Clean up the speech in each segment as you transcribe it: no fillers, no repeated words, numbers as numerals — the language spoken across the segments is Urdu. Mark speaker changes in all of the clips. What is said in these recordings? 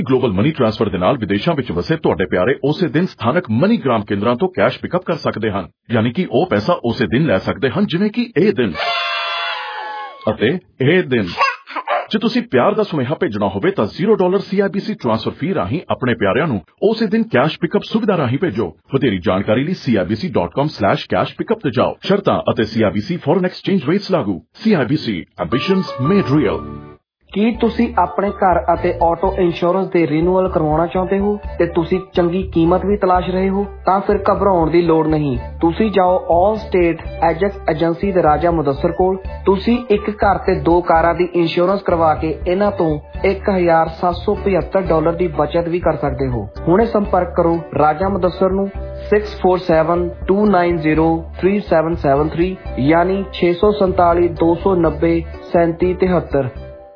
Speaker 1: ਗਲੋਬਲ ਮਨੀ ਟ੍ਰਾਂਸਫਰ ਦੇ ਨਾਲ ਵਿਦੇਸ਼ਾਂ ਵਿੱਚ ਵਸੇ ਤੁਹਾਡੇ ਪਿਆਰੇ ਉਸੇ ਦਿਨ ਸਥਾਨਕ ਮਨੀਗ੍ਰਾਮ ਕੇਂਦਰਾਂ ਤੋਂ ਕੈਸ਼ ਪਿਕਅਪ ਕਰ ਸਕਦੇ ਹਨ। ਯਾਨੀ ਕਿ ਉਹ ਪੈਸਾ ਉਸੇ ਦਿਨ ਲੈ ਸਕਦੇ ਹਨ ਜਿਵੇਂ ਕਿ ਇਹ ਦਿਨ ਅਤੇ ਇਹ ਦਿਨ। ਜੇ ਤੁਸੀਂ ਪਿਆਰ ਦਾ ਸੁਨੇਹਾ ਭੇਜਣਾ ਹੋਵੇ ਤਾਂ $0 CIBC ਟ੍ਰਾਂਸਫਰ ਫੀ ਰਾਹੀਂ ਆਪਣੇ ਪਿਆਰਿਆਂ ਨੂੰ ਉਸੇ ਦਿਨ ਕੈਸ਼ ਪਿਕਅਪ ਸੁਵਿਧਾ ਰਾਹੀਂ ਭੇਜੋ। ਵਧੇਰੀ ਜਾਣਕਾਰੀ ਲਈ CIBC.com/cash pickup ਤੇ ਜਾਓ। ਸ਼ਰਤਾਂ ਅਤੇ CIBC ਫੋਰਨ ਐਕਸਚੇਂਜ ਰੇਟਸ ਲਾਗੂ। CIBC ambitions made real.
Speaker 2: ਕੀ ਤੁਸੀਂ ਆਪਣੇ ਘਰ ਅਤੇ ਆਟੋ ਇੰਸ਼ੋਰੈਂਸ ਦੇ ਰੀਨਿਊਅਲ ਕਰਵਾਉਣਾ ਚਾਹੁੰਦੇ ਹੋ ਤੇ ਤੁਸੀਂ ਚੰਗੀ ਕੀਮਤ ਵੀ ਤਲਾਸ਼ ਰਹੇ ਹੋ? ਤਾਂ ਫਿਰ ਘਬਰਾਉਣ ਦੀ ਲੋੜ ਨਹੀਂ। ਤੁਸੀਂ ਜਾਓ ਆਲ ਸਟੇਟ ਐਜੈਕਸ ਏਜੰਸੀ ਦੇ ਰਾਜਾ ਮੁਦੱਸਰ ਕੋਲ। ਤੁਸੀਂ ਇੱਕ ਘਰ ਤੇ 2 ਕਾਰਾਂ ਦੀ ਇੰਸ਼ੋਰੈਂਸ ਕਰਵਾ ਕੇ ਇਹਨਾਂ ਤੋਂ $1,775 ਦੀ ਬਚਤ ਵੀ ਕਰ ਸਕਦੇ ਹੋ। ਹੁਣੇ ਸੰਪਰਕ ਕਰੋ ਰਾਜਾ ਮੁਦੱਸਰ ਨੂੰ 6472903773 ਯਾਨੀ 647-290-3773।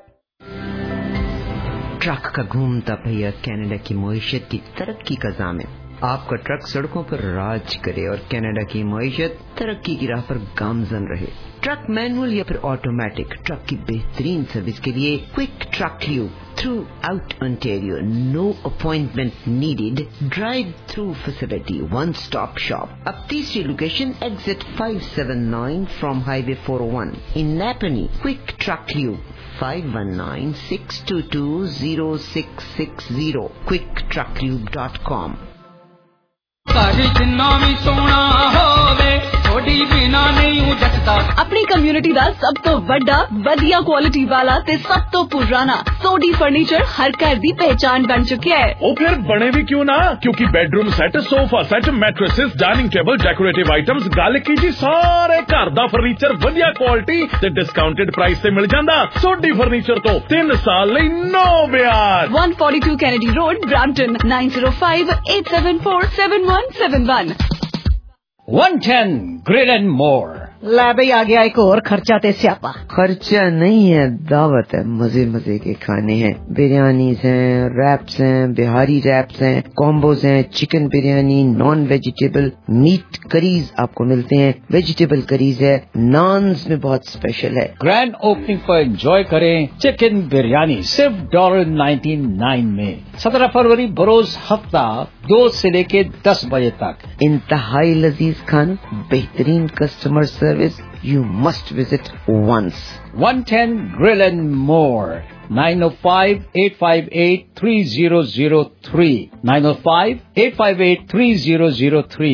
Speaker 3: ट्रक का घूमता पहिया कनाडा की मईशत की तरक्की का ज़ामिन। आपका ट्रक सड़कों पर राज करे और कनाडा की मईशत तरक्की की राह पर गामजन रहे। ट्रक मैनुअल या फिर ऑटोमेटिक, ट्रक की बेहतरीन सर्विस के लिए quick truck lube throughout Ontario. No appointment needed, drive through facility, one stop shop. अब तीसरी location exit 579 from highway 401 in Napanee. Quick truck lube 519-622-0660 quicktrucklube.com।
Speaker 4: अपनी कम्युनिटी दा सब तो बड़ा वधिया क्वालिटी वाला ते सब तो पुराना सोडी फर्नीचर हर घर दी पहचान बन चुका है।
Speaker 5: ओ फिर बने भी क्यों ना, क्योंकि bedroom set, sofa set, mattresses, dining table, decorative items, गल की जी सारे घर दा फर्नीचर वधिया क्वालिटी ते डिस्काउंटेड प्राइस से मिल जांदा। सोडी फर्नीचर तो 3 साल लई नो ब्याज।
Speaker 4: 142 Kennedy road, Brampton 9058747171।
Speaker 6: 110 Grill and More।
Speaker 7: लै भाई आ गया एक और खर्चा ते स्यापा।
Speaker 3: खर्चा नहीं है, दावत है। मजे मजे के खाने हैं, बिरयानीज हैं, रैप्स हैं, बिहारी रैप्स हैं, कॉम्बोज हैं, chicken biryani, non vegetable meat curries आपको मिलते हैं, वेजिटेबल करीज है, नान्स में बहुत स्पेशल है।
Speaker 6: ग्रैंड ओपनिंग पर एंजॉय करें चिकन बिरयानी सिर्फ $99 में। 17 फरवरी बरोज हफ्ता 2 से लेके 10 बजे तक।
Speaker 3: इंतहाई लजीज खाना, बेहतरीन customer service. You must visit once.
Speaker 6: 110 Grill and More, 905-858-3003, 905-858-3003,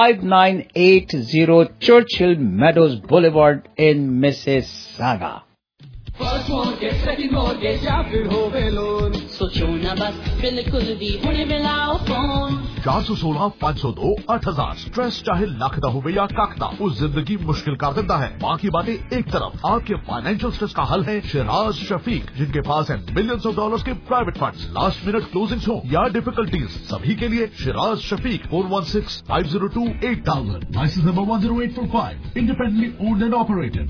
Speaker 6: 5980 Churchill Meadows Boulevard in Mississauga।
Speaker 8: First mortgage, second mortgage या फिर होवे लोन, सोचो ना बस, बिल्कुल भी हुणे मिलाओ फोन।
Speaker 9: 416-502-8000। स्ट्रेस चाहे लाख दा होवे या कख दा, वो जिंदगी मुश्किल कर देता है। बाकी बातें एक तरफ, आपके फाइनेंशियल स्ट्रेस का हल है शिराज शफीक, जिनके पास है मिलियंस ऑफ डॉलर्स के private funds. Last minute closings हो या डिफिकल्टीज, सभी के लिए Shiraz Shafiq. 416-502-8000। Licence number 10845। Independently owned and operated.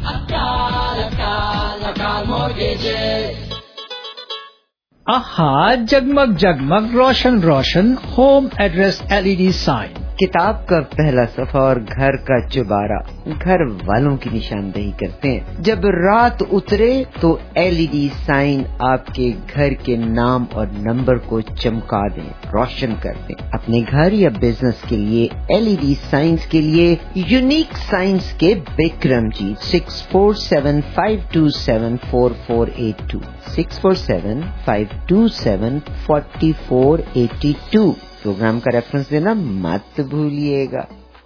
Speaker 6: आहा, जगमग जगमग रोशन रोशन होम एड्रेस LED साइन।
Speaker 3: किताब का पहला सफा और घर का चुबारा घर वालों की निशानदेही करते हैं। जब रात उतरे तो LED साइन आपके घर के नाम और नंबर को चमका दें, रोशन कर दें। अपने घर या बिजनेस के लिए LED साइंस के लिए यूनिक साइंस के बिक्रम जी 647-527-4482 647-527-4482। प्रोग्राम का रेफरेंस देना मत भूलिएगा।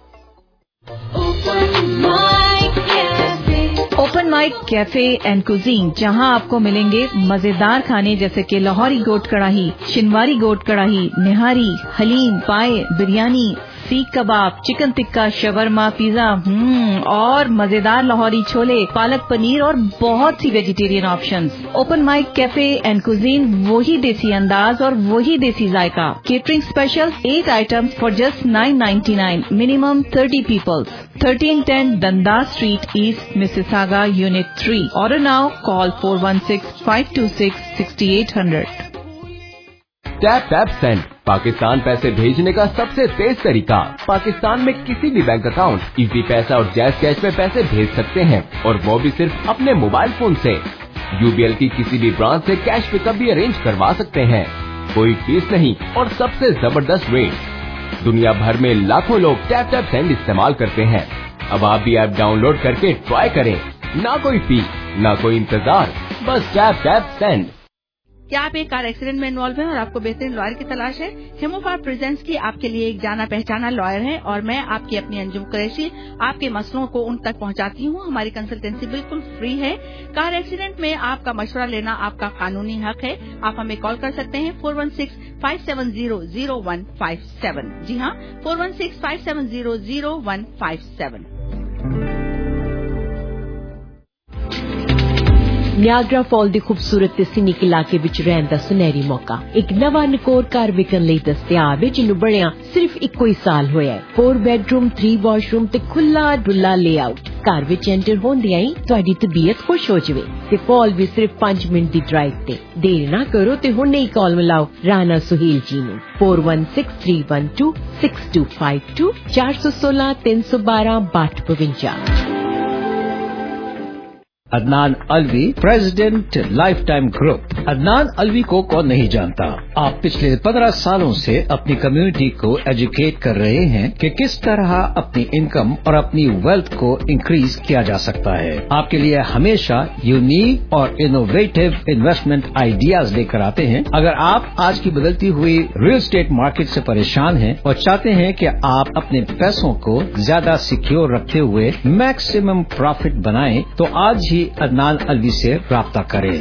Speaker 4: Open mic cafe and cuisine, जहां आपको मिलेंगे मजेदार खाने जैसे कि लाहौरी गोट कढ़ाई, शिनवारी गोट कढ़ाई, निहारी, haleem, paya, biryani, seekh kebab, chicken tikka, shawarma, pizza और मजेदार लाहौरी छोले, पालक पनीर और बहुत सी vegetarian options. Open mic cafe and cuisine, वही देसी अंदाज और वही देसी जायका। Catering special 8 items for just $9.99, minimum 30 peoples. 1310 Dundas Street East, Mississauga, Unit 3. Order now. Call 416-526-6800.
Speaker 10: Tap tap send, Pakistan पैसे भेजने का सबसे तेज तरीका। पाकिस्तान में किसी भी बैंक अकाउंट, इजी पैसा और जैज कैश में पैसे भेज सकते हैं, और वो भी सिर्फ अपने मोबाइल फोन से। UBL की किसी भी ब्रांच से कैश पिकअप भी अरेंज करवा सकते हैं। कोई फीस नहीं और सबसे जबरदस्त रेट। दुनिया भर में लाखों लोग टैप टैप सेंड इस्तेमाल करते हैं। अब आप भी ऐप डाउनलोड करके ट्राई करें। ना कोई फी, ना कोई इंतजार, बस टैप टैप सेंड।
Speaker 11: क्या आप एक कार एक्सीडेंट में इन्वॉल्व हैं और आपको बेहतरीन लॉयर की तलाश है? हेमोफार प्रेजेंट्स की आपके लिए एक जाना पहचाना लॉयर है और मैं आपकी अपनी अंजुम कुरैशी आपके मसलों को उन तक पहुंचाती हूं। हमारी कंसल्टेंसी बिल्कुल फ्री है। कार एक्सीडेंट में आपका मशवरा लेना आपका कानूनी हक है। आप हमें कॉल कर सकते हैं 416-570-0157। जी हाँ, 416-570-0157।
Speaker 12: ਨਿਆਗਰਾ ਫਾਲ ਦੀ ਖੂਬਸੂਰਤ ਤੇ ਸੀਨਿਕ ਇਲਾਕੇ ਵਿੱਚ ਰਹਿਣ ਦਾ ਸੁਨਹਿਰੀ ਮੌਕਾ। ਇੱਕ ਨਵਾਂ ਨਕੋਰ ਘਰ ਵਿਕਣ ਲਈ ਦਸਤਿਆਬ ਹੈ, ਜਿਹਨੂੰ ਬਣਿਆ ਸਿਰਫ ਇੱਕੋ ਹੀ ਸਾਲ ਹੋਇਆ ਹੈ। 4 ਬੈਡਰੂਮ 3 ਵਾਸ਼ਰੂਮ ਤੇ ਖੁੱਲਾ ਡੁੱਲਾ ਲੇਆਊਟ। ਘਰ ਵਿੱਚ ਐਂਟਰ ਹੁੰਦਿਆਂ ਹੀ ਤੁਹਾਡੀ ਤਬੀਅਤ ਖੁਸ਼ ਹੋ ਜਾਵੇ ਤੇ ਫਾਲ ਵੀ ਸਿਰਫ 5 ਮਿੰਟ ਦੀ ਡਰਾਈਵ ਤੇ। ਦੇਰ ਨਾ ਕਰੋ ਤੇ ਹੁਣੇ ਹੀ ਕਾਲ ਮਿਲਾਓ ਰਾਣਾ ਸੁਹੀਲ ਜੀ ਨੂੰ 4163126252 416-312-6252।
Speaker 6: Adnan Alvi, president lifetime group. Adnan Alvi को कौन नहीं जानता। आप पिछले 15 सालों से अपनी कम्युनिटी को एजुकेट कर रहे हैं कि किस तरह अपनी इनकम और अपनी वेल्थ को इंक्रीज किया जा सकता है। आपके लिए हमेशा यूनिक और इनोवेटिव इन्वेस्टमेंट आइडियाज लेकर आते हैं। अगर आप आज की बदलती हुई रियल एस्टेट मार्केट से परेशान हैं और चाहते हैं कि आप अपने पैसों को ज्यादा सिक्योर रखते हुए मैक्सिमम प्रॉफिट बनाएं, तो आज ही अदनान अलवी से राब्ता करें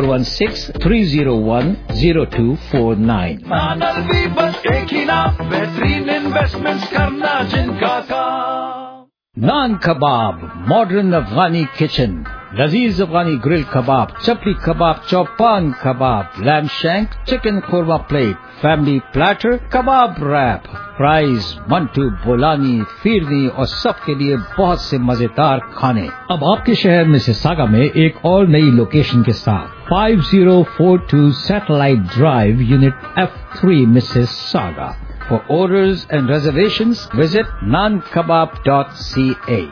Speaker 6: 416-301-0249।
Speaker 5: अलवी बस एक ही नाम, बेहतरीन इन्वेस्टमेंट्स करना जिनका काम।
Speaker 6: नान कबाब, मॉडर्न अफगानी किचन, लजीज Afghani grill kebab, chapli kebab, chopan kebab, lamb shank, chicken korma plate, family platter, kebab wrap, fries, mantu, bolani, firni और सबके लिए बहुत से मजेदार खाने। अब आपके शहर मिसिसागा में एक और नई लोकेशन के साथ 5042 satellite drive, unit F3, Mississauga. For orders and reservations, visit nankebab.ca।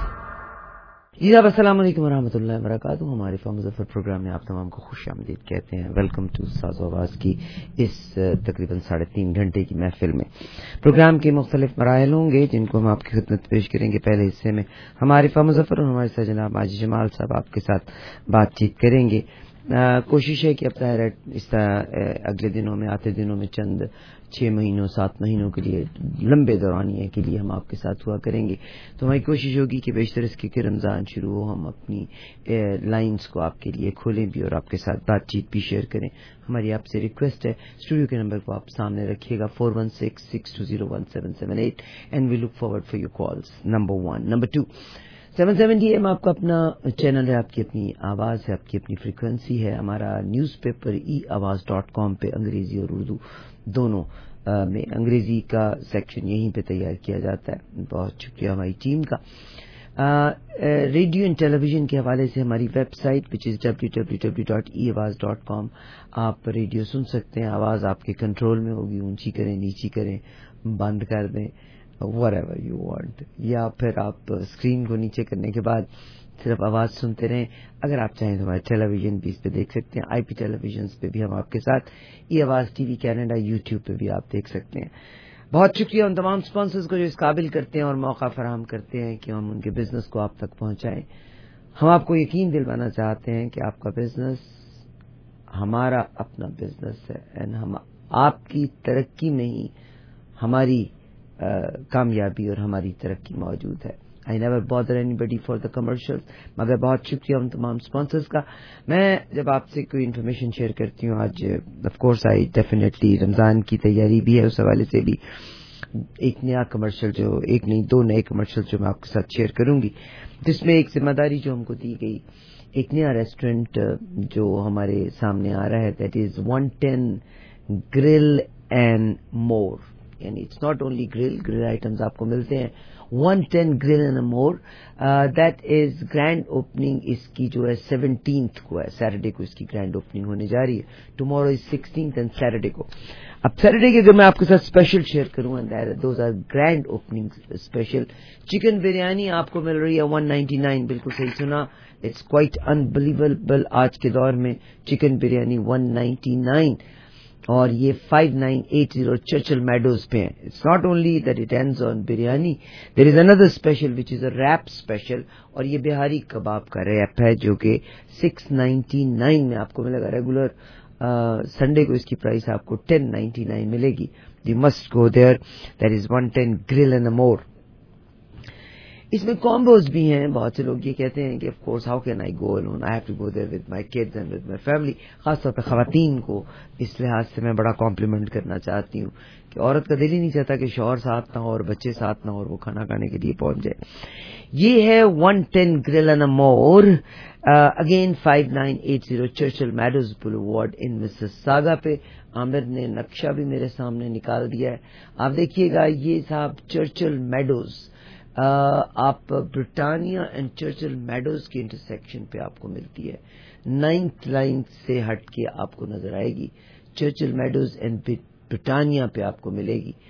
Speaker 3: जी साहब, अस्सलाम वालेकुम वरहमतुल्लाहि वबरकातुहू। हमारे मुज़फ़्फ़र प्रोग्राम में आप तमाम को खुशामदीद कहते हैं। वेलकम टू साज़ो आवाज़ की इस तकरीबन 3.5 घंटे की महफिल में। प्रोग्राम के मुख्तलिफ मराहिल होंगे जिनको हम आपकी खिदमत पेश करेंगे। पहले हिस्से में हमारे मुज़फ़्फ़र और हमारे साथ जनाब माजिद जमाल साहब आपके साथ बातचीत करेंगे। कोशिश है कि अब इस अगले दिनों में, आते दिनों में चंद 6 महीनों 7 महीनों के लिए, लंबे दौरानिए के लिए हम आपके साथ हुआ करेंगे। तो हमारी कोशिश होगी कि बेशतर इसके कि रमज़ान शुरू हो, हम अपनी लाइंस को आपके लिए खोलें भी और आपके साथ बातचीत भी शेयर करें। हमारी आपसे रिक्वेस्ट है, स्टूडियो के नंबर को आप सामने रखिएगा 416-620-1778 and we look forward for your calls. Number 1। Number 2, 770 AM आपका अपना चैनल है, आपकी अपनी आवाज़ है, आपकी अपनी फ्रीक्वेंसी है। हमारा न्यूज़पेपर eawaz.com पे अंग्रेजी और उर्दू दोनों में, अंग्रेजी का सेक्शन यहीं पे तैयार किया जाता है। बहुत शुक्रिया हमारी टीम का। रेडियो एंड टेलीविज़न के हवाले से हमारी वेबसाइट विच इज़ www.eawaz.com, आप रेडियो सुन सकते हैं। आवाज़ आपके कंट्रोल में होगी, ऊंची करें, नीची करें, बंद कर दें, whatever you want, या फिर आप स्क्रीन को नीचे करने के बाद सिर्फ आवाज़ सुनते रहें। अगर आप चाहें तो हमारे टेलीविज़न भी इस पे देख सकते हैं। IP टेलीविजन पे भी हम आपके साथ, eAwaz TV कैनेडा, यूट्यूब पे भी आप देख सकते हैं। बहुत शुक्रिया उन तमाम स्पॉन्सर्स को जो इस काबिल करते हैं और मौका फराहम करते हैं कि हम उनके बिजनेस को आप तक पहुँचाएँ। हम आपको यकीन दिलवाना चाहते हैं कि आपका बिजनेस हमारा अपना बिजनेस है एंड हम आपकी तरक्की में ही हमारी कामयाबी और हमारी तरक्की मौजूद है। I never bother anybody for the commercials, मगर बहुत शुक्रिया उन तमाम स्पॉन्सर्स का। मैं जब आपसे कोई इन्फॉर्मेशन शेयर करती हूँ, आज of course I definitely Ramzan की तैयारी भी है, उस हवाले से भी एक नया कमर्शियल, जो एक नहीं 2 नए कमर्शियल जो मैं आपके साथ शेयर करूंगी, जिसमें एक जिम्मेदारी जो हमको दी गई, एक नया रेस्टोरेंट जो हमारे सामने आ रहा है, that is 110 grill and more. यानी it's not only grill items आपको मिलते हैं, 110 grill and more. That is grand opening इसकी जो है 17th को है, सैटरडे को इसकी ग्रैंड ओपनिंग होने जा रही है। Tomorrow is 16th and Saturday को। अब सैटरडे के जो मैं आपके साथ स्पेशल शेयर करूंगा, those are grand opening special. Chicken biryani आपको मिल रही है 199, बिल्कुल सही सुना, इट्स क्वाइट अनबिलीवेबल। आज के दौर में चिकन बिरयानी 199। اور یہ 5980 چرچل میڈوز پہ ہیں. It's not only that it ends on biryani, there is another special which is a wrap special, اور یہ بہاری کباب کا ریپ ہے جو کہ 699 میں آپ کو ملے گا. ریگولر سنڈے کو اس کی پرائس آپ کو 1099 ملے گی. You must go there. That is 110 grill and more. اس میں کامبوز بھی ہیں. بہت سے لوگ یہ کہتے ہیں کہ of course how can I go alone, I have to go there with my kids and with my family. خاص طور پہ خواتین کو اس لحاظ سے میں بڑا کمپلیمنٹ کرنا چاہتی ہوں کہ عورت کا دل ہی نہیں چاہتا کہ شوہر ساتھ نہ ہو اور بچے ساتھ نہ ہو اور وہ کھانا کھانے کے لیے پہنچ جائے. یہ ہے 110 grill and more, again 5980 Churchill Meadows boulevard in Mississauga پہ. عامر نے نقشہ بھی میرے سامنے نکال دیا ہے, آپ دیکھیے گا. یہ صاحب چرچل میڈوز, آپ برٹانیہ اینڈ چرچل میڈوز کی انٹرسیکشن پہ آپ کو ملتی ہے. 9th لائن سے ہٹ کے آپ کو نظر آئے گی. چرچل میڈوز اینڈ برٹانیہ پہ آپ کو ملے گی.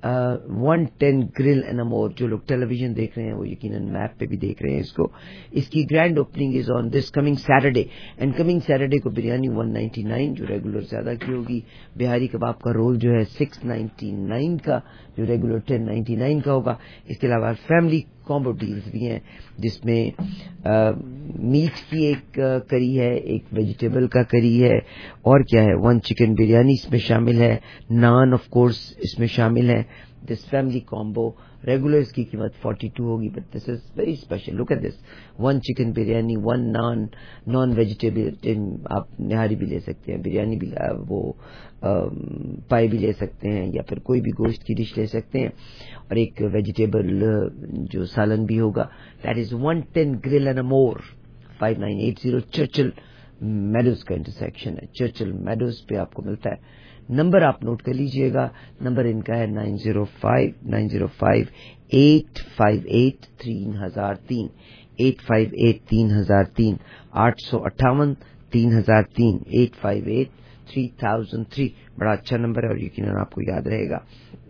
Speaker 3: 110 گرل اینڈ مور. جو لوگ ٹیلی ویژن دیکھ رہے ہیں وہ یقیناً میپ پہ بھی دیکھ رہے ہیں اس کو. اس کی grand opening is on this coming Saturday, and coming Saturday کو بریانی 199 جو ریگولر زیادہ کی ہوگی. بہاری کباب کا رول جو ہے 699 کا, جو ریگولر 1099 کا ہوگا. اس کے علاوہ فیملی کامبو ڈیلز بھی ہیں جس میں میٹ کی ایک کری ہے, ایک ویجیٹیبل کا کری ہے, اور کیا ہے 1 چکن بریانی اس میں شامل ہے, نان آف کورس اس میں شامل ہے. دس فیملی کامبو ریگولر اس کی قیمت 42 ہوگی, but this is very special. Look at this, 1 chicken biryani, 1 non vegetable. آپ نہاری بھی لے سکتے ہیں, بریانی بھی, وہ پائی بھی لے سکتے ہیں, یا پھر کوئی بھی گوشت کی ڈش لے سکتے ہیں, اور ایک ویجیٹیبل جو سالن بھی ہوگا. That is 110 grill and more. 5980 Churchill Meadows کا انٹرسیکشن ہے. چرچل میڈوز پہ آپ کو ملتا ہے. نمبر آپ نوٹ کر لیجئے گا. نمبر ان کا ہے 905 858 3003, 858 3003, 858 3003, 858 3003. بڑا اچھا نمبر ہے اور یقیناً آپ کو یاد رہے گا.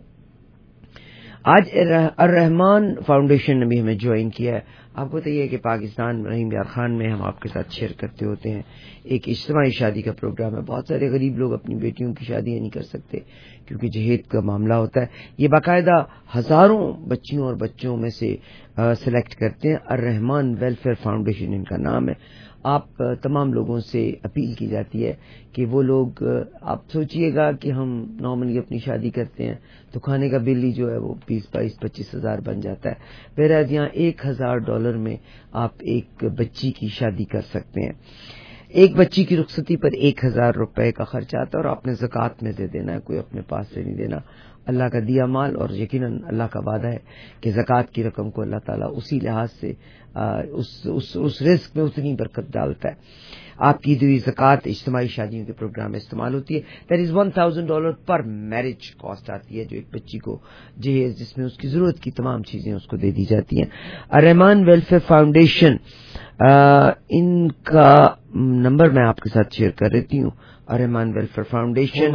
Speaker 3: آج الرحمان فاؤنڈیشن نے بھی ہمیں جوائن کیا ہے. آپ کو بتائیے کہ پاکستان رحیم یار خان میں ہم آپ کے ساتھ شیئر کرتے ہوتے ہیں. ایک اجتماعی شادی کا پروگرام ہے. بہت سارے غریب لوگ اپنی بیٹیوں کی شادیاں نہیں کر سکتے کیونکہ جہیز کا معاملہ ہوتا ہے. یہ باقاعدہ ہزاروں بچیوں اور بچوں میں سے سلیکٹ کرتے ہیں. الرحمان ویلفیئر فاؤنڈیشن ان کا نام ہے. آپ تمام لوگوں سے اپیل کی جاتی ہے کہ وہ لوگ, آپ سوچئے گا کہ ہم نارملی اپنی شادی کرتے ہیں تو کھانے کا بل ہی جو ہے وہ 20-22-25 ہزار بن جاتا ہے. whereas یہاں $1,000 میں آپ ایک بچی کی شادی کر سکتے ہیں. ایک بچی کی رخصتی پر $1,000 کا خرچ آتا ہے اور آپ نے زکوٰۃ میں دے دینا ہے, کوئی اپنے پاس سے نہیں دینا. اللہ کا دیا مال, اور یقیناً اللہ کا وعدہ ہے کہ زکوٰۃ کی رقم کو اللہ تعالیٰ اسی لحاظ سے اس رزق میں اتنی برکت ڈالتا ہے. آپ کی دی ہوئی زکوٰۃ اجتماعی شادیوں کے پروگرام میں استعمال ہوتی ہے. دیٹ از $1,000 پر میرج کاسٹ آتی ہے جو ایک بچی کو جہیز, جس میں اس کی ضرورت کی تمام چیزیں اس کو دے دی جاتی ہیں. الرحمان ویلفیئر فاؤنڈیشن, ان کا نمبر میں آپ کے ساتھ شیئر کر رہتی ہوں. الرحمان ویلفیئر فاؤنڈیشن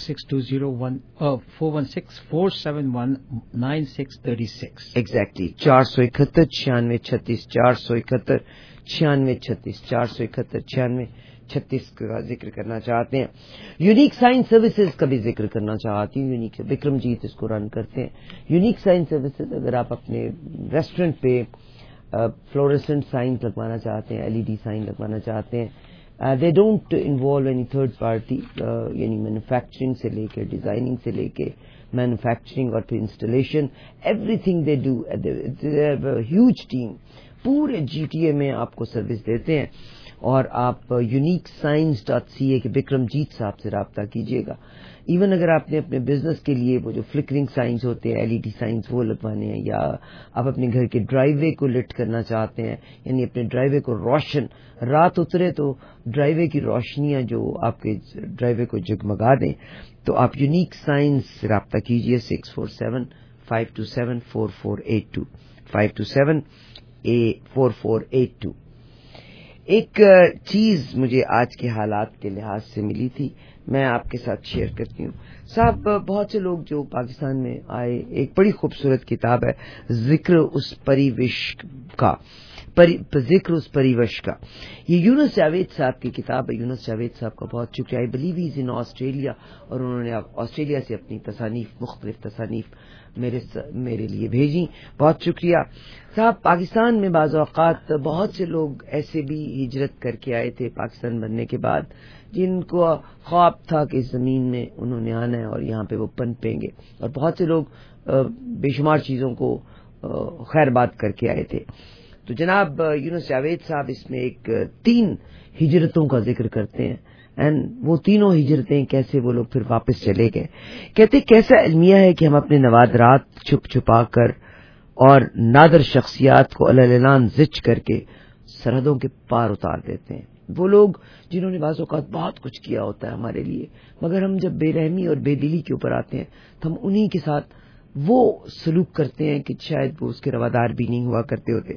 Speaker 6: 416-620-471-9636.
Speaker 3: ایگزیکٹلی 471-9636, 471-9636, 471-9636 کا ذکر کرنا چاہتے ہیں. یونیک سائن سروسز کا بھی ذکر کرنا چاہتی ہوں. یونیک وکرم جیت اس کو رن کرتے ہیں. یونیک سائن سروسز, اگر آپ اپنے ریسٹورنٹ پہ فلوریسنٹ سائن لگوانا چاہتے ہیں, LED سائن لگوانا چاہتے ہیں, they don't involve any third party, یعنی مینوفیکچرنگ سے لے کے ڈیزائننگ سے لے کے مینوفیکچرنگ اور پھر installation, everything they do. they have a huge team. پورے GTA میں آپ کو سروس دیتے ہیں. اور آپ uniquescience.ca کے بکرم جیت صاحب سے رابطہ کیجیے گا. ایون اگر آپ نے اپنے بزنس کے لیے وہ جو فلکرنگ سائنس ہوتے ہیں, LED سائنس, وہ لگوانے ہیں, یا آپ اپنے گھر کے ڈرائیو وے کو لٹ کرنا چاہتے ہیں, یعنی اپنے ڈرائیو وے کو روشن, رات اترے تو ڈرائیو وے کی روشنیاں جو آپ کے ڈرائیو وے کو جگمگا دیں, تو آپ یونیک سائنس سے رابطہ کیجیے. 647-527-4482, 527-4482. ایک چیز مجھے آج کے حالات کے لحاظ سے ملی تھی, میں آپ کے ساتھ شیئر کرتی ہوں. صاحب بہت سے لوگ جو پاکستان میں آئے, ایک بڑی خوبصورت کتاب ہے ذکر اس پری وش کا. ذکر اس پریوش کا. یہ یونس جاوید صاحب کی کتاب ہے. یونس جاوید صاحب کا بہت شکریہ. I believe he is in Australia, اور انہوں نے آسٹریلیا سے اپنی مختلف تصانیف میرے لیے بھیجی. بہت شکریہ صاحب. پاکستان میں بعض اوقات بہت سے لوگ ایسے بھی ہجرت کر کے آئے تھے پاکستان بننے کے بعد, جن کو خواب تھا کہ اس زمین میں انہوں نے آنا ہے اور یہاں پہ وہ پنپیں گے, اور بہت سے لوگ بے شمار چیزوں کو خیر بات کر کے آئے تھے. تو جناب یونس جاوید صاحب اس میں 3 ہجرتوں کا ذکر کرتے ہیں, اینڈ وہ تینوں ہجرتیں کیسے وہ لوگ پھر واپس چلے گئے. کہتے کیسا المیہ ہے کہ ہم اپنے نوادرات چھپ چھپا کر اور نادر شخصیات کو اعلان زچ کر کے سرحدوں کے پار اتار دیتے ہیں. وہ لوگ جنہوں نے بعض اوقات بہت کچھ کیا ہوتا ہے ہمارے لیے, مگر ہم جب بے رحمی اور بے دلی کے اوپر آتے ہیں تو ہم انہی کے ساتھ وہ سلوک کرتے ہیں کہ شاید وہ اس کے روادار بھی نہیں ہوا کرتے ہوتے.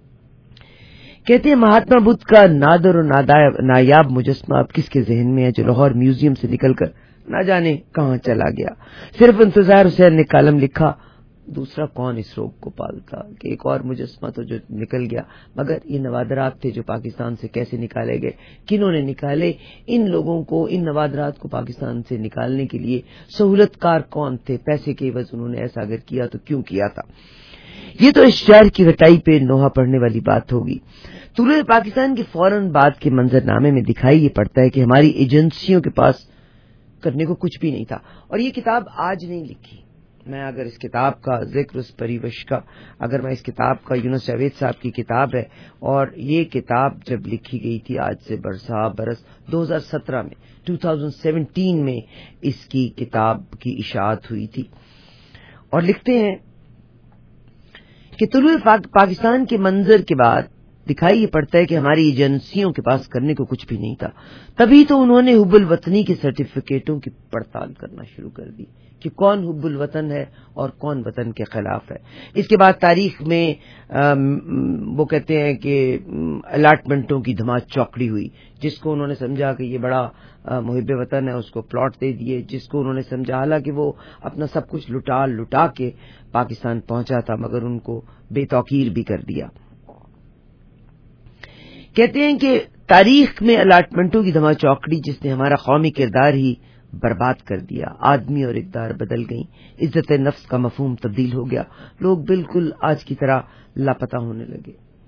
Speaker 3: کہتے ہیں مہاتما بدھ کا نادر اور نایاب مجسمہ اب کس کے ذہن میں ہے جو لاہور میوزیم سے نکل کر نہ جانے کہاں چلا گیا. صرف انتظار حسین نے کالم لکھا, دوسرا کون اس روگ کو پالتا, کہ ایک اور مجسمہ تو جو نکل گیا, مگر یہ نوادرات تھے جو پاکستان سے کیسے نکالے گئے, کنہوں نے نکالے, ان لوگوں کو, ان نوادرات کو پاکستان سے نکالنے کے لیے سہولت کار کون تھے, پیسے کے عوض انہوں نے ایسا اگر کیا تو کیوں کیا تھا. یہ تو اس شہر کی گٹائی پہ نوحہ پڑھنے والی بات ہوگی. طلوع پاکستان کے فوراً بعد کے منظرنامے میں دکھائی یہ پڑتا ہے کہ ہماری ایجنسیوں کے پاس کرنے کو کچھ بھی نہیں تھا. اور یہ کتاب آج نہیں لکھی. میں اگر اس کتاب کا ذکر اس پریوش کا, اگر میں اس کتاب کا, یونس جاوید صاحب کی کتاب ہے, اور یہ کتاب جب لکھی گئی تھی آج سے برس 2017 میں 2017 میں اس کی کتاب کی اشاعت ہوئی تھی. اور لکھتے ہیں کہ طلوع پاکستان کے منظر کے بعد دکھائی یہ پڑتا ہے کہ ہماری ایجنسیوں کے پاس کرنے کو کچھ بھی نہیں تھا. تبھی تو انہوں نے حب الوطنی کے سرٹیفکیٹوں کی پڑتال کرنا شروع کر دی کہ کون حب الوطن ہے اور کون وطن کے خلاف ہے. اس کے بعد تاریخ میں وہ کہتے ہیں کہ الاٹمنٹوں کی دھما چوکڑی ہوئی. جس کو انہوں نے سمجھا کہ یہ بڑا محب وطن ہے اس کو پلاٹ دے دیے, جس کو انہوں نے سمجھا حالانکہ وہ اپنا سب کچھ لٹا کے پاکستان پہنچا تھا, مگر ان کو بے توقیر بھی کر دیا. کہتے ہیں کہ تاریخ میں الاٹمنٹوں کی دھما چوکڑی جس نے ہمارا قومی کردار ہی برباد کر دیا. آدمی اور اقدار بدل گئیں, عزت نفس کا مفہوم تبدیل ہو گیا, لوگ بالکل آج کی طرح لاپتہ ہونے لگے.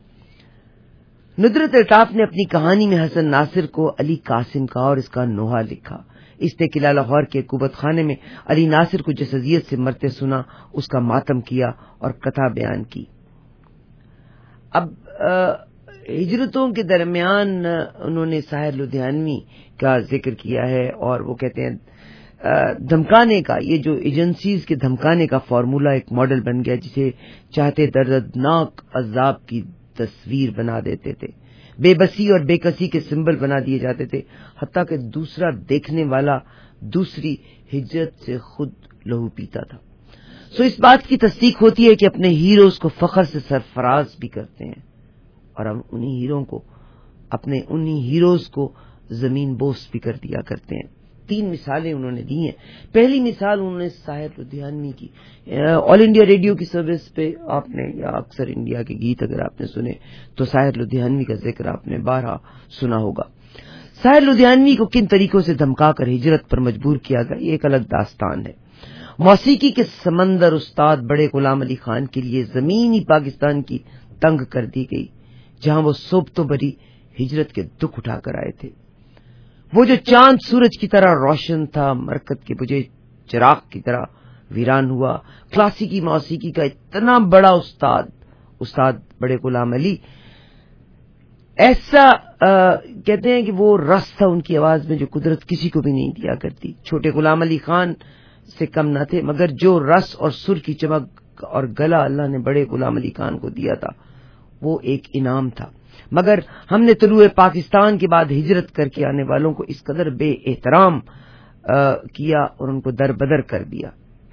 Speaker 3: ندرت الطاف نے اپنی کہانی میں حسن ناصر کو علی قاسم کا اور اس کا نوحہ لکھا. اس نے قلعہ لاہور کے قوت خانے میں علی ناصر کو جس اذیت سے مرتے سنا اس کا ماتم کیا اور کتھا بیان کی. اب ہجرتوں کے درمیان انہوں نے ساحر لدھیانوی کا ذکر کیا ہے, اور وہ کہتے ہیں دھمکانے کا, یہ جو ایجنسیز کے دھمکانے کا فارمولہ ایک ماڈل بن گیا جسے چاہتے دردناک عذاب کی تصویر بنا دیتے تھے, بے بسی اور بے کسی کے سمبل بنا دیے جاتے تھے, حتیٰ کہ دوسرا دیکھنے والا دوسری ہجرت سے خود لہو پیتا تھا. سو اس بات کی تصدیق ہوتی ہے کہ اپنے ہیروز کو فخر سے سرفراز بھی کرتے ہیں, اور ہم انہی ہیروز کو زمین بوس بھی کر دیا کرتے ہیں. 3 مثالیں انہوں نے دی ہیں. پہلی مثال انہوں نے ساحر لدھیانوی کی. آل انڈیا ریڈیو کی سروس پہ آپ نے, یا اکثر انڈیا کے گیت اگر آپ نے سنے تو ساحر لدھیانوی کا ذکر آپ نے بارہا سنا ہوگا. ساحر لدھیانوی کو کن طریقوں سے دھمکا کر ہجرت پر مجبور کیا گیا یہ ایک الگ داستان ہے. موسیقی کے سمندر استاد بڑے غلام علی خان کے لیے زمین ہی پاکستان کی تنگ کر دی گئی, جہاں وہ صوبتوں بری ہجرت کے دکھ اٹھا کر آئے تھے. وہ جو چاند سورج کی طرح روشن تھا مرکز کے بجھے چراغ کی طرح ویران ہوا. کلاسیکی موسیقی کا اتنا بڑا استاد بڑے غلام علی, ایسا کہتے ہیں کہ وہ رس تھا ان کی آواز میں جو قدرت کسی کو بھی نہیں دیا کرتی. چھوٹے غلام علی خان سے کم نہ تھے, مگر جو رس اور سر کی چمک اور گلا اللہ نے بڑے غلام علی خان کو دیا تھا وہ ایک انعام تھا. مگر ہم نے طلوع پاکستان کے بعد ہجرت کر کے آنے والوں کو اس قدر بے احترام کیا اور ان کو در بدر کر دیا.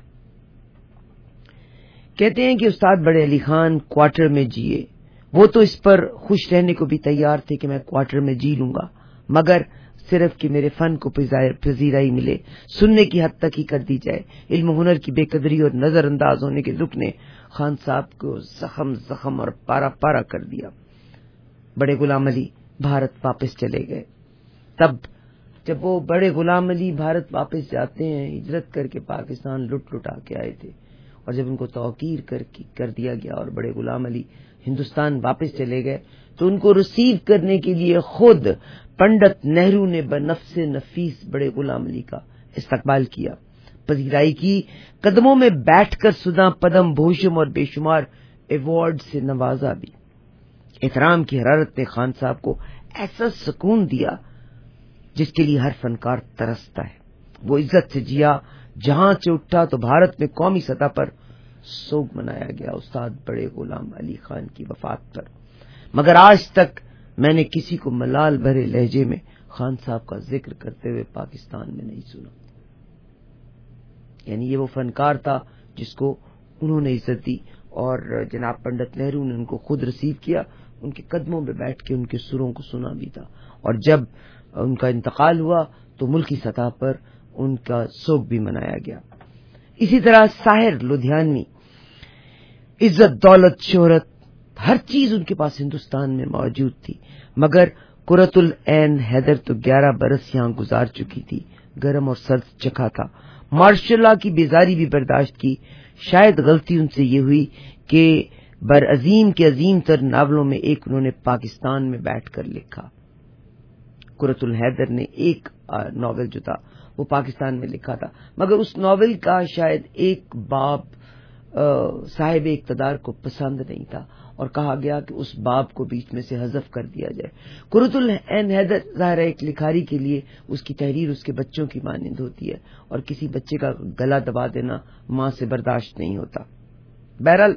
Speaker 3: کہتے ہیں کہ استاد بڑے علی خان کوارٹر میں جیے. وہ تو اس پر خوش رہنے کو بھی تیار تھے کہ میں کوارٹر میں جی لوں گا, مگر صرف کہ میرے فن کو پذیرائی ملے, سننے کی حد تک ہی کر دی جائے. علم و ہنر کی بے قدری اور نظر انداز ہونے کے دکھ نے خان صاحب کو زخم اور پارا پارا کر دیا. بڑے غلام علی بھارت واپس چلے گئے. تب جب وہ بڑے غلام علی بھارت واپس جاتے ہیں, ہجرت کر کے پاکستان لٹا کے آئے تھے, اور جب ان کو توقیر کر دیا گیا اور بڑے غلام علی ہندوستان واپس چلے گئے, تو ان کو ریسیو کرنے کے لیے خود پنڈت نہرو نے بنفس نفیس بڑے غلام علی کا استقبال کیا, پذیرائی کی, قدموں میں بیٹھ کر سنا, پدم بھوشم اور بے شمار ایوارڈ سے نوازا بھی. احترام کی حرارت نے خان صاحب کو ایسا سکون دیا جس کے لیے ہر فنکار ترستا ہے. وہ عزت سے جیا, جہاں سے اٹھا تو بھارت میں قومی سطح پر سوگ منایا گیا استاد بڑے غلام علی خان کی وفات پر, مگر آج تک میں نے کسی کو ملال بھرے لہجے میں خان صاحب کا ذکر کرتے ہوئے پاکستان میں نہیں سنا. یعنی یہ وہ فنکار تھا جس کو انہوں نے عزت دی, اور جناب پنڈت نہرو نے ان کو خود ریسیو کیا, ان کے قدموں پہ بیٹھ کے ان کے سروں کو سنا بھی تھا, اور جب ان کا انتقال ہوا تو ملکی سطح پر ان کا سوگ بھی منایا گیا. اسی طرح ساحر لدھیانوی, عزت دولت شہرت ہر چیز ان کے پاس ہندوستان میں موجود تھی, مگر قرۃ العین حیدر تو 11 برس یہاں گزار چکی تھی, گرم اور سرد چکھا تھا, ماشاء اللہ کی بیزاری بھی برداشت کی. شاید غلطی ان سے یہ ہوئی کہ برعظیم کے عظیم تر ناولوں میں ایک انہوں نے پاکستان میں بیٹھ کر لکھا. قرۃ الحیدر نے ایک ناول جو تھا وہ پاکستان میں لکھا تھا, مگر اس ناول کا شاید ایک باب صاحب اقتدار کو پسند نہیں تھا, اور کہا گیا کہ اس باب کو بیچ میں سے حذف کر دیا جائے. قرۃ العین حیدر ظاہر ہے ایک لکھاری کے لیے اس کی تحریر اس کے بچوں کی مانند ہوتی ہے, اور کسی بچے کا گلا دبا دینا ماں سے برداشت نہیں ہوتا. بہرحال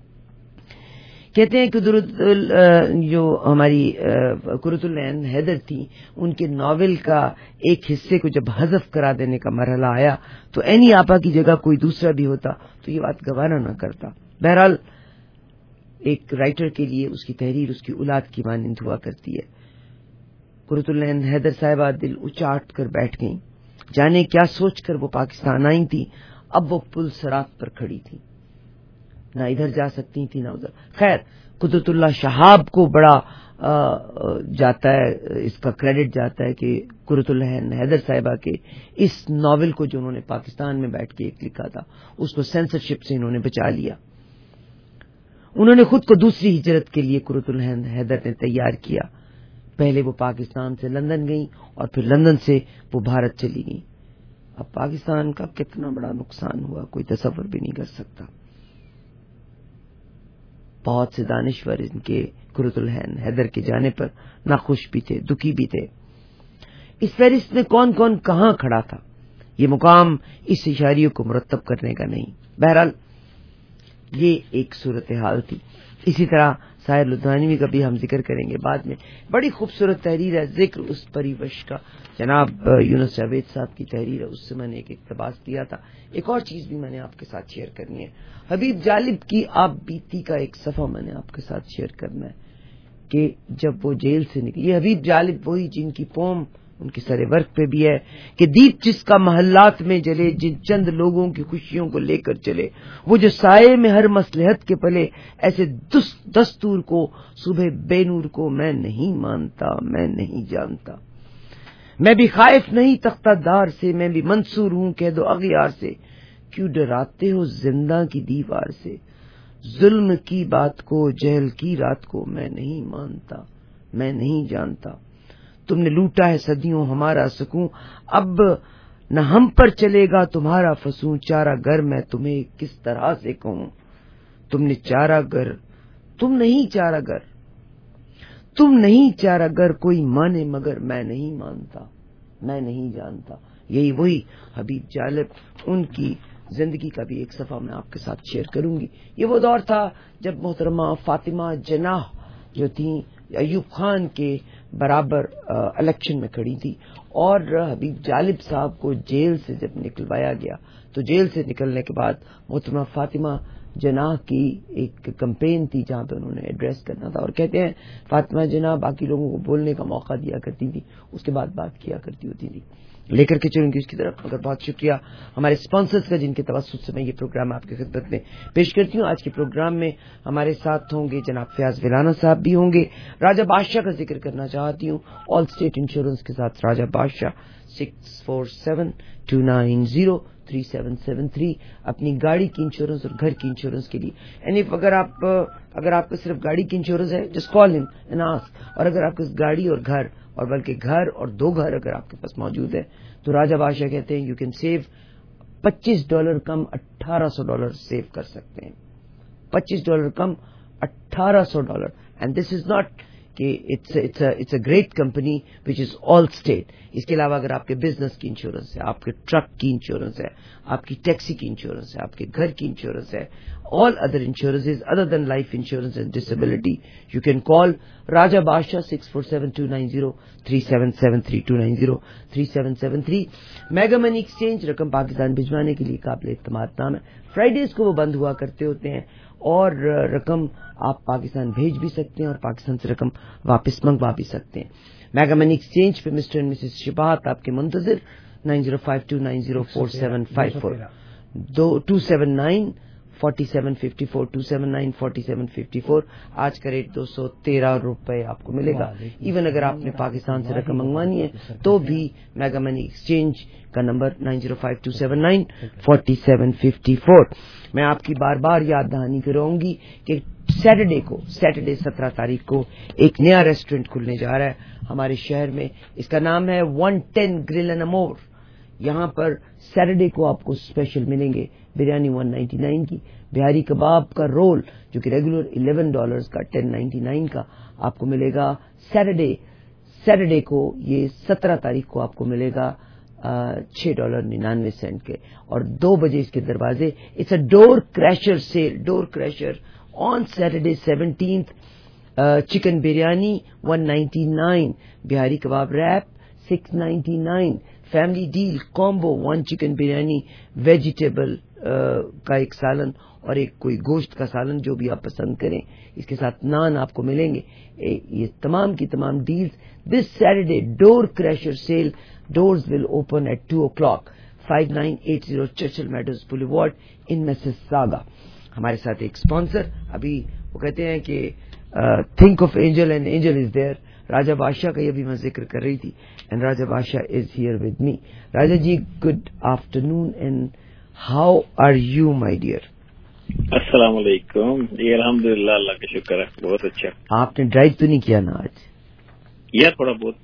Speaker 3: کہتے ہیں کہ جو ہماری قرۃ العین حیدر تھی, ان کے ناول کا ایک حصے کو جب حذف کرا دینے کا مرحلہ آیا تو عینی آپا کی جگہ کوئی دوسرا بھی ہوتا تو یہ بات گوارا نہ کرتا. بہرحال ایک رائٹر کے لیے اس کی تحریر اس کی اولاد کی مانند ہوا کرتی ہے. قرۃ العین حیدر صاحبہ دل اچاٹ کر بیٹھ گئیں, جانے کیا سوچ کر وہ پاکستان آئی تھی. اب وہ پل صراط پر کھڑی تھی, نہ ادھر جا سکتی تھی نہ ادھر. خیر, قدرت اللہ شہاب کو بڑا جاتا ہے, اس کا کریڈٹ جاتا ہے کہ قرۃ العین حیدر صاحبہ کے اس ناول کو جو انہوں نے پاکستان میں بیٹھ کے ایک لکھا تھا اس کو سینسرشپ سے انہوں نے بچا لیا. انہوں نے خود کو دوسری ہجرت کے لیے قرۃ العین حیدر نے تیار کیا. پہلے وہ پاکستان سے لندن گئیں اور پھر لندن سے وہ بھارت چلی گئیں. اب پاکستان کا کتنا بڑا نقصان ہوا کوئی تصور بھی نہیں کر سکتا. بہت سے دانشور ان کے قرۃ العین حیدر کے جانے پر ناخوش بھی تھے, دکھی بھی تھے. اس فہرست میں کون کون کہاں کھڑا تھا یہ مقام اس اشاریوں کو مرتب کرنے کا نہیں. بہرحال یہ ایک صورتحال تھی. اسی طرح ساحر لدھیانوی کا بھی ہم ذکر کریں گے بعد میں. بڑی خوبصورت تحریر ہے, ذکر اس پریوش کا, جناب یونس جاوید صاحب کی تحریر ہے, اس سے میں نے ایک اقتباس دیا تھا. ایک اور چیز بھی میں نے آپ کے ساتھ شیئر کرنی ہے. حبیب جالب کی آپ بیتی کا ایک صفحہ میں نے آپ کے ساتھ شیئر کرنا ہے کہ جب وہ جیل سے نکلی. یہ حبیب جالب وہی جن کی پوم ان کے سرے ورک پہ بھی ہے کہ دیپ جس کا محلات میں جلے, جن چند لوگوں کی خوشیوں کو لے کر چلے, وہ جو سائے میں ہر مصلحت کے پلے, ایسے دستور کو صبح بے نور کو میں نہیں مانتا, میں نہیں جانتا. میں بھی خائف نہیں تختہ دار سے, میں بھی منصور ہوں کہہ دو اغیار سے. کیوں ڈراتے ہو زندہ کی دیوار سے, ظلم کی بات کو جہل کی رات کو میں نہیں مانتا, میں نہیں جانتا. تم نے لوٹا ہے صدیوں ہمارا سکون, اب نہ ہم پر چلے گا تمہارا فسوں. چارہ گر میں تمہیں کس طرح سے کہوں, تم نے چارہ گر, تم نہیں چارہ گر, تم نہیں چارہ گر کوئی مانے مگر میں نہیں مانتا, میں نہیں جانتا. یہی وہی حبیب جالب, ان کی زندگی کا بھی ایک صفحہ میں آپ کے ساتھ شیئر کروں گی. یہ وہ دور تھا جب محترمہ فاطمہ جناح جو تھیں ایوب خان کے برابر الیکشن میں کھڑی تھی, اور حبیب جالب صاحب کو جیل سے جب نکلوایا گیا تو جیل سے نکلنے کے بعد محترمہ فاطمہ جناح کی ایک کمپین تھی جہاں پہ انہوں نے ایڈریس کرنا تھا, اور کہتے ہیں فاطمہ جناح باقی لوگوں کو بولنے کا موقع دیا کرتی تھی, اس کے بعد بات کیا کرتی ہوتی تھی.
Speaker 13: لے کر کے چلوں گی اس کی طرف. مگر بہت شکریہ ہمارے اسپانسرز کا جن کے توسط سے میں یہ پروگرام آپ کی خدمت میں پیش کرتی ہوں. آج کے پروگرام میں ہمارے ساتھ ہوں گے جناب فیاض ویلانا صاحب بھی ہوں گے. راجہ بادشاہ کا ذکر کرنا چاہتی ہوں, آل اسٹیٹ انشورنس کے ساتھ راجہ بادشاہ 647-290-3773 اپنی گاڑی کی انشورنس اور گھر کی انشورنس کے لیے. یعنی اگر آپ کو صرف گاڑی کی انشورنس ہے, جسٹ کال ہم اینڈ آسک. اور اگر آپ کو گاڑی اور گھر اور بلکہ گھر اور 2 گھر اگر آپ کے پاس موجود ہے تو راجہ بادشاہ کہتے ہیں یو کین سیو $25 کم $1,800 سیو کر سکتے ہیں. $25 کم $1,800. اینڈ دس از ناٹ کہ it's a great company which is Allstate. اس کے علاوہ اگر آپ کے بزنس کی انشورنس ہے, آپ کے ٹرک کی انشورنس ہے, آپ کی ٹیکسی کی انشورنس ہے, آپ کے گھر کی انشورنس ہے, all other insurances other than life insurance and disability, you can call Raja Basha 647-290-3773 290-3773. Mega Money Exchange رقم پاکستان بھجوانے کے لیے قابل اعتماد نام ہے. فرائیڈیز کو وہ بند ہوا کرتے ہوتے ہیں اور رقم آپ پاکستان بھیج بھی سکتے ہیں اور پاکستان سے رقم واپس منگوا بھی سکتے ہیں. میگا منی ایکسچینج پہ مسٹر اینڈ مسز شباہت آپ کے منتظر. 9052904754 279-4754 279-4754. آج کا ریٹ $213 آپ کو ملے گا. ایون اگر آپ نے پاکستان سے رقم منگوانی ہے تو بھی میگا منی ایکسچینج کا نمبر 9052794754. میں آپ کی بار بار یاد دہانی کراؤں گی کہ سیٹرڈے 17 تاریخ کو ایک نیا ریسٹورینٹ کھلنے جا رہا ہے ہمارے شہر میں. اس کا نام ہے 110 گرل اینڈ امور. یہاں پر سیٹرڈے کو آپ کو اسپیشل ملیں گے بریانی 199 کی, بہاری کباب کا رول جو کہ ریگولر $11 کا 1099 کا آپ کو ملے گا. سیٹرڈے کو یہ 17 تاریخ کو آپ کو ملے گا $6.99 کے, اور 2 بجے اس کے دروازے. It's a door crasher sale, door crasher on Saturday 17th. Chicken biryani 199, Bihari kebab wrap 699, family deal combo 1 chicken biryani vegetable کا ایک سالن اور ایک کوئی گوشت کا سالن جو بھی آپ پسند کریں, اس کے ساتھ نان آپ کو ملیں گے. یہ تمام کی تمام deals this Saturday door crasher sale. Doors will open at 2 o'clock 5980 Churchill Meadows boulevard in Mississauga. ہمارے ساتھ ایک اسپانسر ابھی وہ کہتے ہیں کہ think of angel and angel is there. Raja Badshah کا یہ بھی میں ذکر کر رہی تھی and Raja Badshah is here with me. Raja ji good afternoon and how are you my dear?
Speaker 14: السلام علیکم جی. الحمدللہ اللہ کا شکر ہے, بہت اچھا.
Speaker 13: آپ نے ڈرائیو تو نہیں کیا نا آج؟
Speaker 14: یا تھوڑا بہت.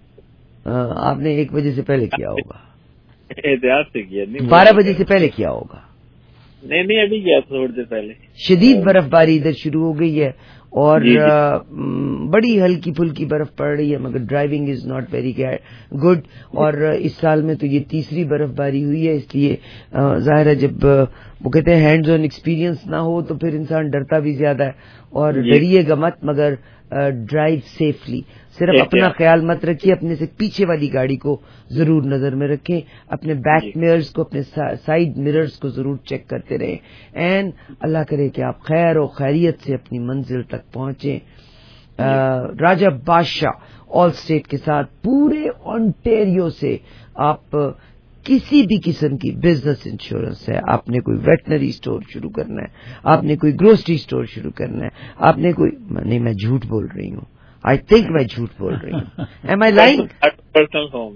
Speaker 13: آپ نے 1 بجے سے پہلے کیا ہوگا.
Speaker 14: احتیاط سے کیا.
Speaker 13: 12 بجے سے پہلے کیا ہوگا.
Speaker 14: نہیں ابھی کیا تھوڑی دیر پہلے.
Speaker 13: شدید برف باری ادھر شروع ہو گئی ہے اور بڑی ہلکی پھلکی برف پڑ رہی ہے, مگر driving is not very good. اور اس سال میں تو یہ تیسری برف باری ہوئی ہے, اس لیے ظاہر ہے جب وہ کہتے ہیں ہینڈز آن ایکسپیرینس نہ ہو تو پھر انسان ڈرتا بھی زیادہ ہے. اور ڈریے گا مت, مگر ڈرائیو سیفلی. صرف اپنا خیال مت رکھیے, اپنے سے پیچھے والی گاڑی کو ضرور نظر میں رکھیں, اپنے بیک میررز کو, اپنے سائیڈ میررز کو ضرور چیک کرتے رہیں. اینڈ اللہ کرے کہ آپ خیر و خیریت سے اپنی منزل تک پہنچیں. راجہ بادشاہ آل اسٹیٹ کے ساتھ پورے آنٹیریو سے آپ کسی بھی قسم کی بزنس انشورنس ہے, آپ نے کوئی ویٹنری اسٹور شروع کرنا ہے, آپ نے کوئی گروسری اسٹور شروع کرنا ہے, آپ نے کوئی نہیں, میں جھوٹ بول رہی ہوں, آئی تھنک میں جھوٹ بول رہی ہوں. Am I lying?
Speaker 14: Personal home.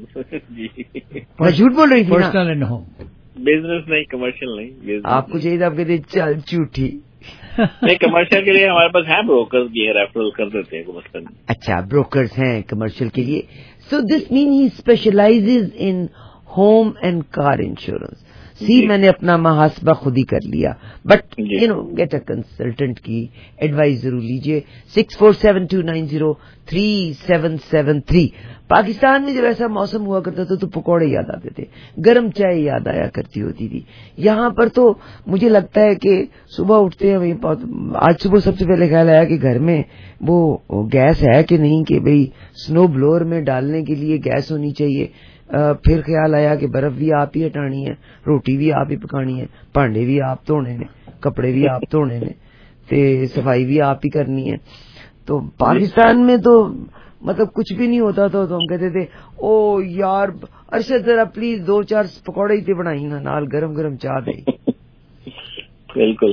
Speaker 13: میں جھوٹ بول رہی تھی.
Speaker 6: پرسنل اینڈ ہوم,
Speaker 14: بزنس نہیں, کمرشل نہیں.
Speaker 13: آپ کو چاہیے آپ کہتے چل جھوٹی.
Speaker 14: نہیں, کمرشل کے لیے ہمارے پاس ہیں بروکرز بھی ہیں, ریفرل کر دیتے ہیں مثلاً.
Speaker 13: اچھا, بروکرز ہیں کمرشل کے لیے. So this man he specializes in home and car insurance. میں نے اپنا محاسبہ خود ہی کر لیا, بٹ گیٹ اے کنسلٹنٹ کی ایڈوائز ضرور لیجیے. 647-290-3773. پاکستان میں جب ایسا موسم ہوا کرتا تھا تو پکوڑے یاد آتے تھے, گرم چائے یاد آیا کرتی ہوتی تھی. یہاں پر تو مجھے لگتا ہے کہ صبح اٹھتے ہیں, آج صبح سب سے پہلے خیال آیا کہ گھر میں وہ گیس ہے کہ نہیں, کہ بھئی سنو بلور میں ڈالنے کے لیے گیس ہونی چاہیے. پھر خیال آیا کہ برف بھی آپ ہی ہٹانی ہے, روٹی بھی آپ ہی پکانی ہے, پانڈے بھی آپ دھونے نے, کپڑے بھی آپ دھونے نے, تے صفائی بھی آپ ہی کرنی ہے. تو پاکستان میں تو مطلب کچھ بھی نہیں ہوتا تھا تو ہم کہتے تھے او یار ارشد ذرا پلیز 2-4 پکوڑے ہی بنائی نا نال گرم گرم چائے دے.
Speaker 14: بالکل.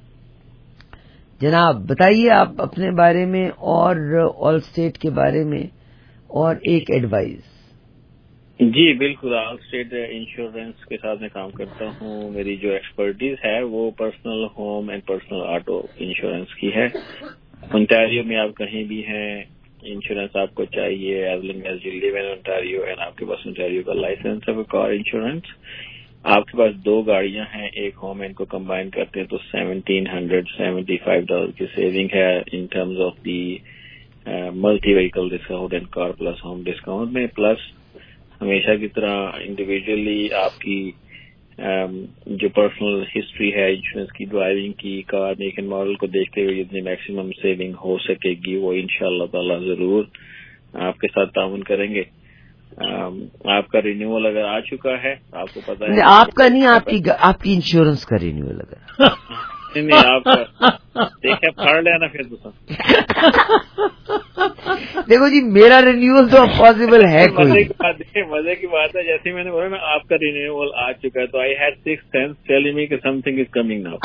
Speaker 13: جناب بتائیے آپ اپنے بارے میں اور آل اسٹیٹ کے بارے میں اور ایک ایڈوائز.
Speaker 14: جی بالکل. آل اسٹیٹ انشورنس کے ساتھ میں کام کرتا ہوں. میری جو ایکسپرٹیز ہے وہ personal home and personal auto insurance کی ہے. انٹیریو میں آپ کہیں بھی ہیں, انشورنس آپ کو چاہیے as long as you live in Ontario and آپ کے پاس انٹیریو کا لائسنس ہے کار انشورنس. آپ کے پاس 2 گاڑیاں ہیں, ایک ہوم, ان کو کمبائن کرتے ہیں تو $1,775 کی سیونگ ہے in terms of the multi vehicle discount and car plus home discount میں. پلس ہمیشہ کی طرح انڈیویجلی آپ کی جو پرسنل ہسٹری ہے انشورنس کی, ڈرائیونگ کی, کار میک اینڈ ماڈل کو دیکھتے ہوئے جتنی میکسیمم سیونگ ہو سکے گی وہ انشاءاللہ تعالی ضرور آپ کے ساتھ تعاون کریں گے. آپ کا رینیول اگر آ چکا ہے, آپ کو پتا ہے
Speaker 13: آپ کا نہیں, آپ کی انشورنس کا رینیول اگر
Speaker 14: نہیں آپ کا دیکھیں پڑھ لینا پھر دوسرا.
Speaker 13: دیکھو جی میرا رینیول تو پاسبل ہے.
Speaker 14: مزے کی بات ہے, جیسے میں نے بولا نا آپ کا رینیول آ چکا ہے تو I had 6 sense telling me کہ something is coming now.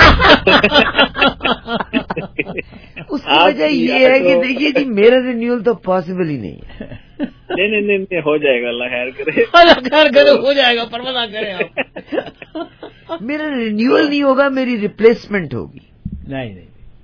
Speaker 13: اس کی وجہ یہ ہے کہ دیکھیے جی میرا رینیول تو پاسبل ہی نہیں ہے.
Speaker 14: نہیں ہو جائے گا, اللہ خیر کرے,
Speaker 6: خیر کرے, ہو جائے گا, پرواہ نہ کریں آپ.
Speaker 13: میرا رینیول نہیں ہوگا, میری ریپلیسمنٹ ہوگی.
Speaker 6: نہیں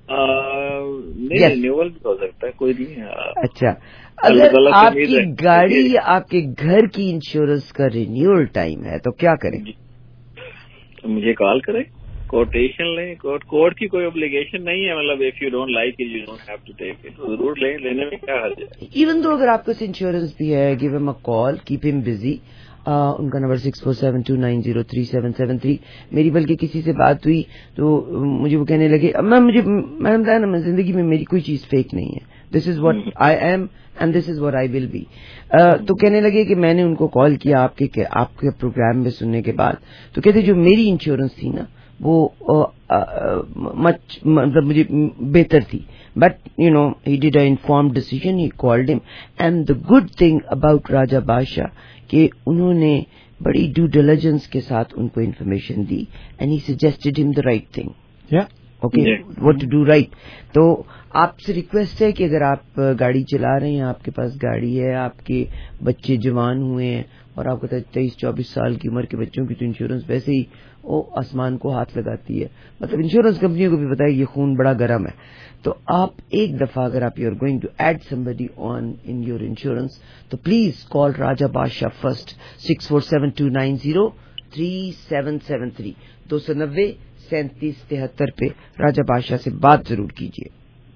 Speaker 14: رینیول بھی ہو سکتا ہے, کوئی نہیں.
Speaker 13: اچھا, اگر آپ کی گاڑی یا آپ کے گھر کی انشورنس کا رینیول ٹائم ہے تو کیا کریں؟
Speaker 14: مجھے کال کریں, کوٹیشن لیں. کورٹ کی کوئی اوبلیگیشن نہیں ہے, مطلب if you don't like it you don't have to take it, ضرور لیں, لینے میں کیا حرج ہے. ایون تو
Speaker 13: اگر آپ کو انشورنس بھی ہے, گیو ہم اے کال, کیپ ہم بزی. ان کا نمبر 6472903773. میری بلکہ کسی سے بات ہوئی تو مجھے وہ کہنے لگے, میں بتایا نا زندگی میں میری کوئی چیز فیک نہیں ہے, this is what I am and this is what I will be. تو کہنے لگے کہ میں نے ان کو کال کیا آپ کے پروگرام میں سننے کے بعد, تو کہتے جو میری انشورنس تھی نا وہ مطلب مجھے بہتر تھی, but you know he did a informed decision, he called him. And the good thing about Raja Badshah کہ انہوں نے بڑی ڈیو ڈیلیجنس کے ساتھ ان کو انفارمیشن دی, and he suggested him the right thing. Okay, what to do right. تو آپ سے ریکویسٹ ہے کہ اگر آپ گاڑی چلا رہے ہیں, آپ کے پاس گاڑی ہے, آپ کے بچے جوان ہوئے ہیں اور آپ کو 23-24 سال کی عمر کے بچوں کی تو انشورنس ویسے ہی وہ آسمان کو ہاتھ لگاتی ہے, مطلب انشورنس کمپنیوں کو بھی پتا ہے یہ خون بڑا گرم ہے. تو آپ ایک دفعہ اگر آپ you are going to add somebody on in your insurance تو please call Raja Badshah first 6472903773 290-3773 پہ راجا بادشاہ سے بات ضرور کیجیے.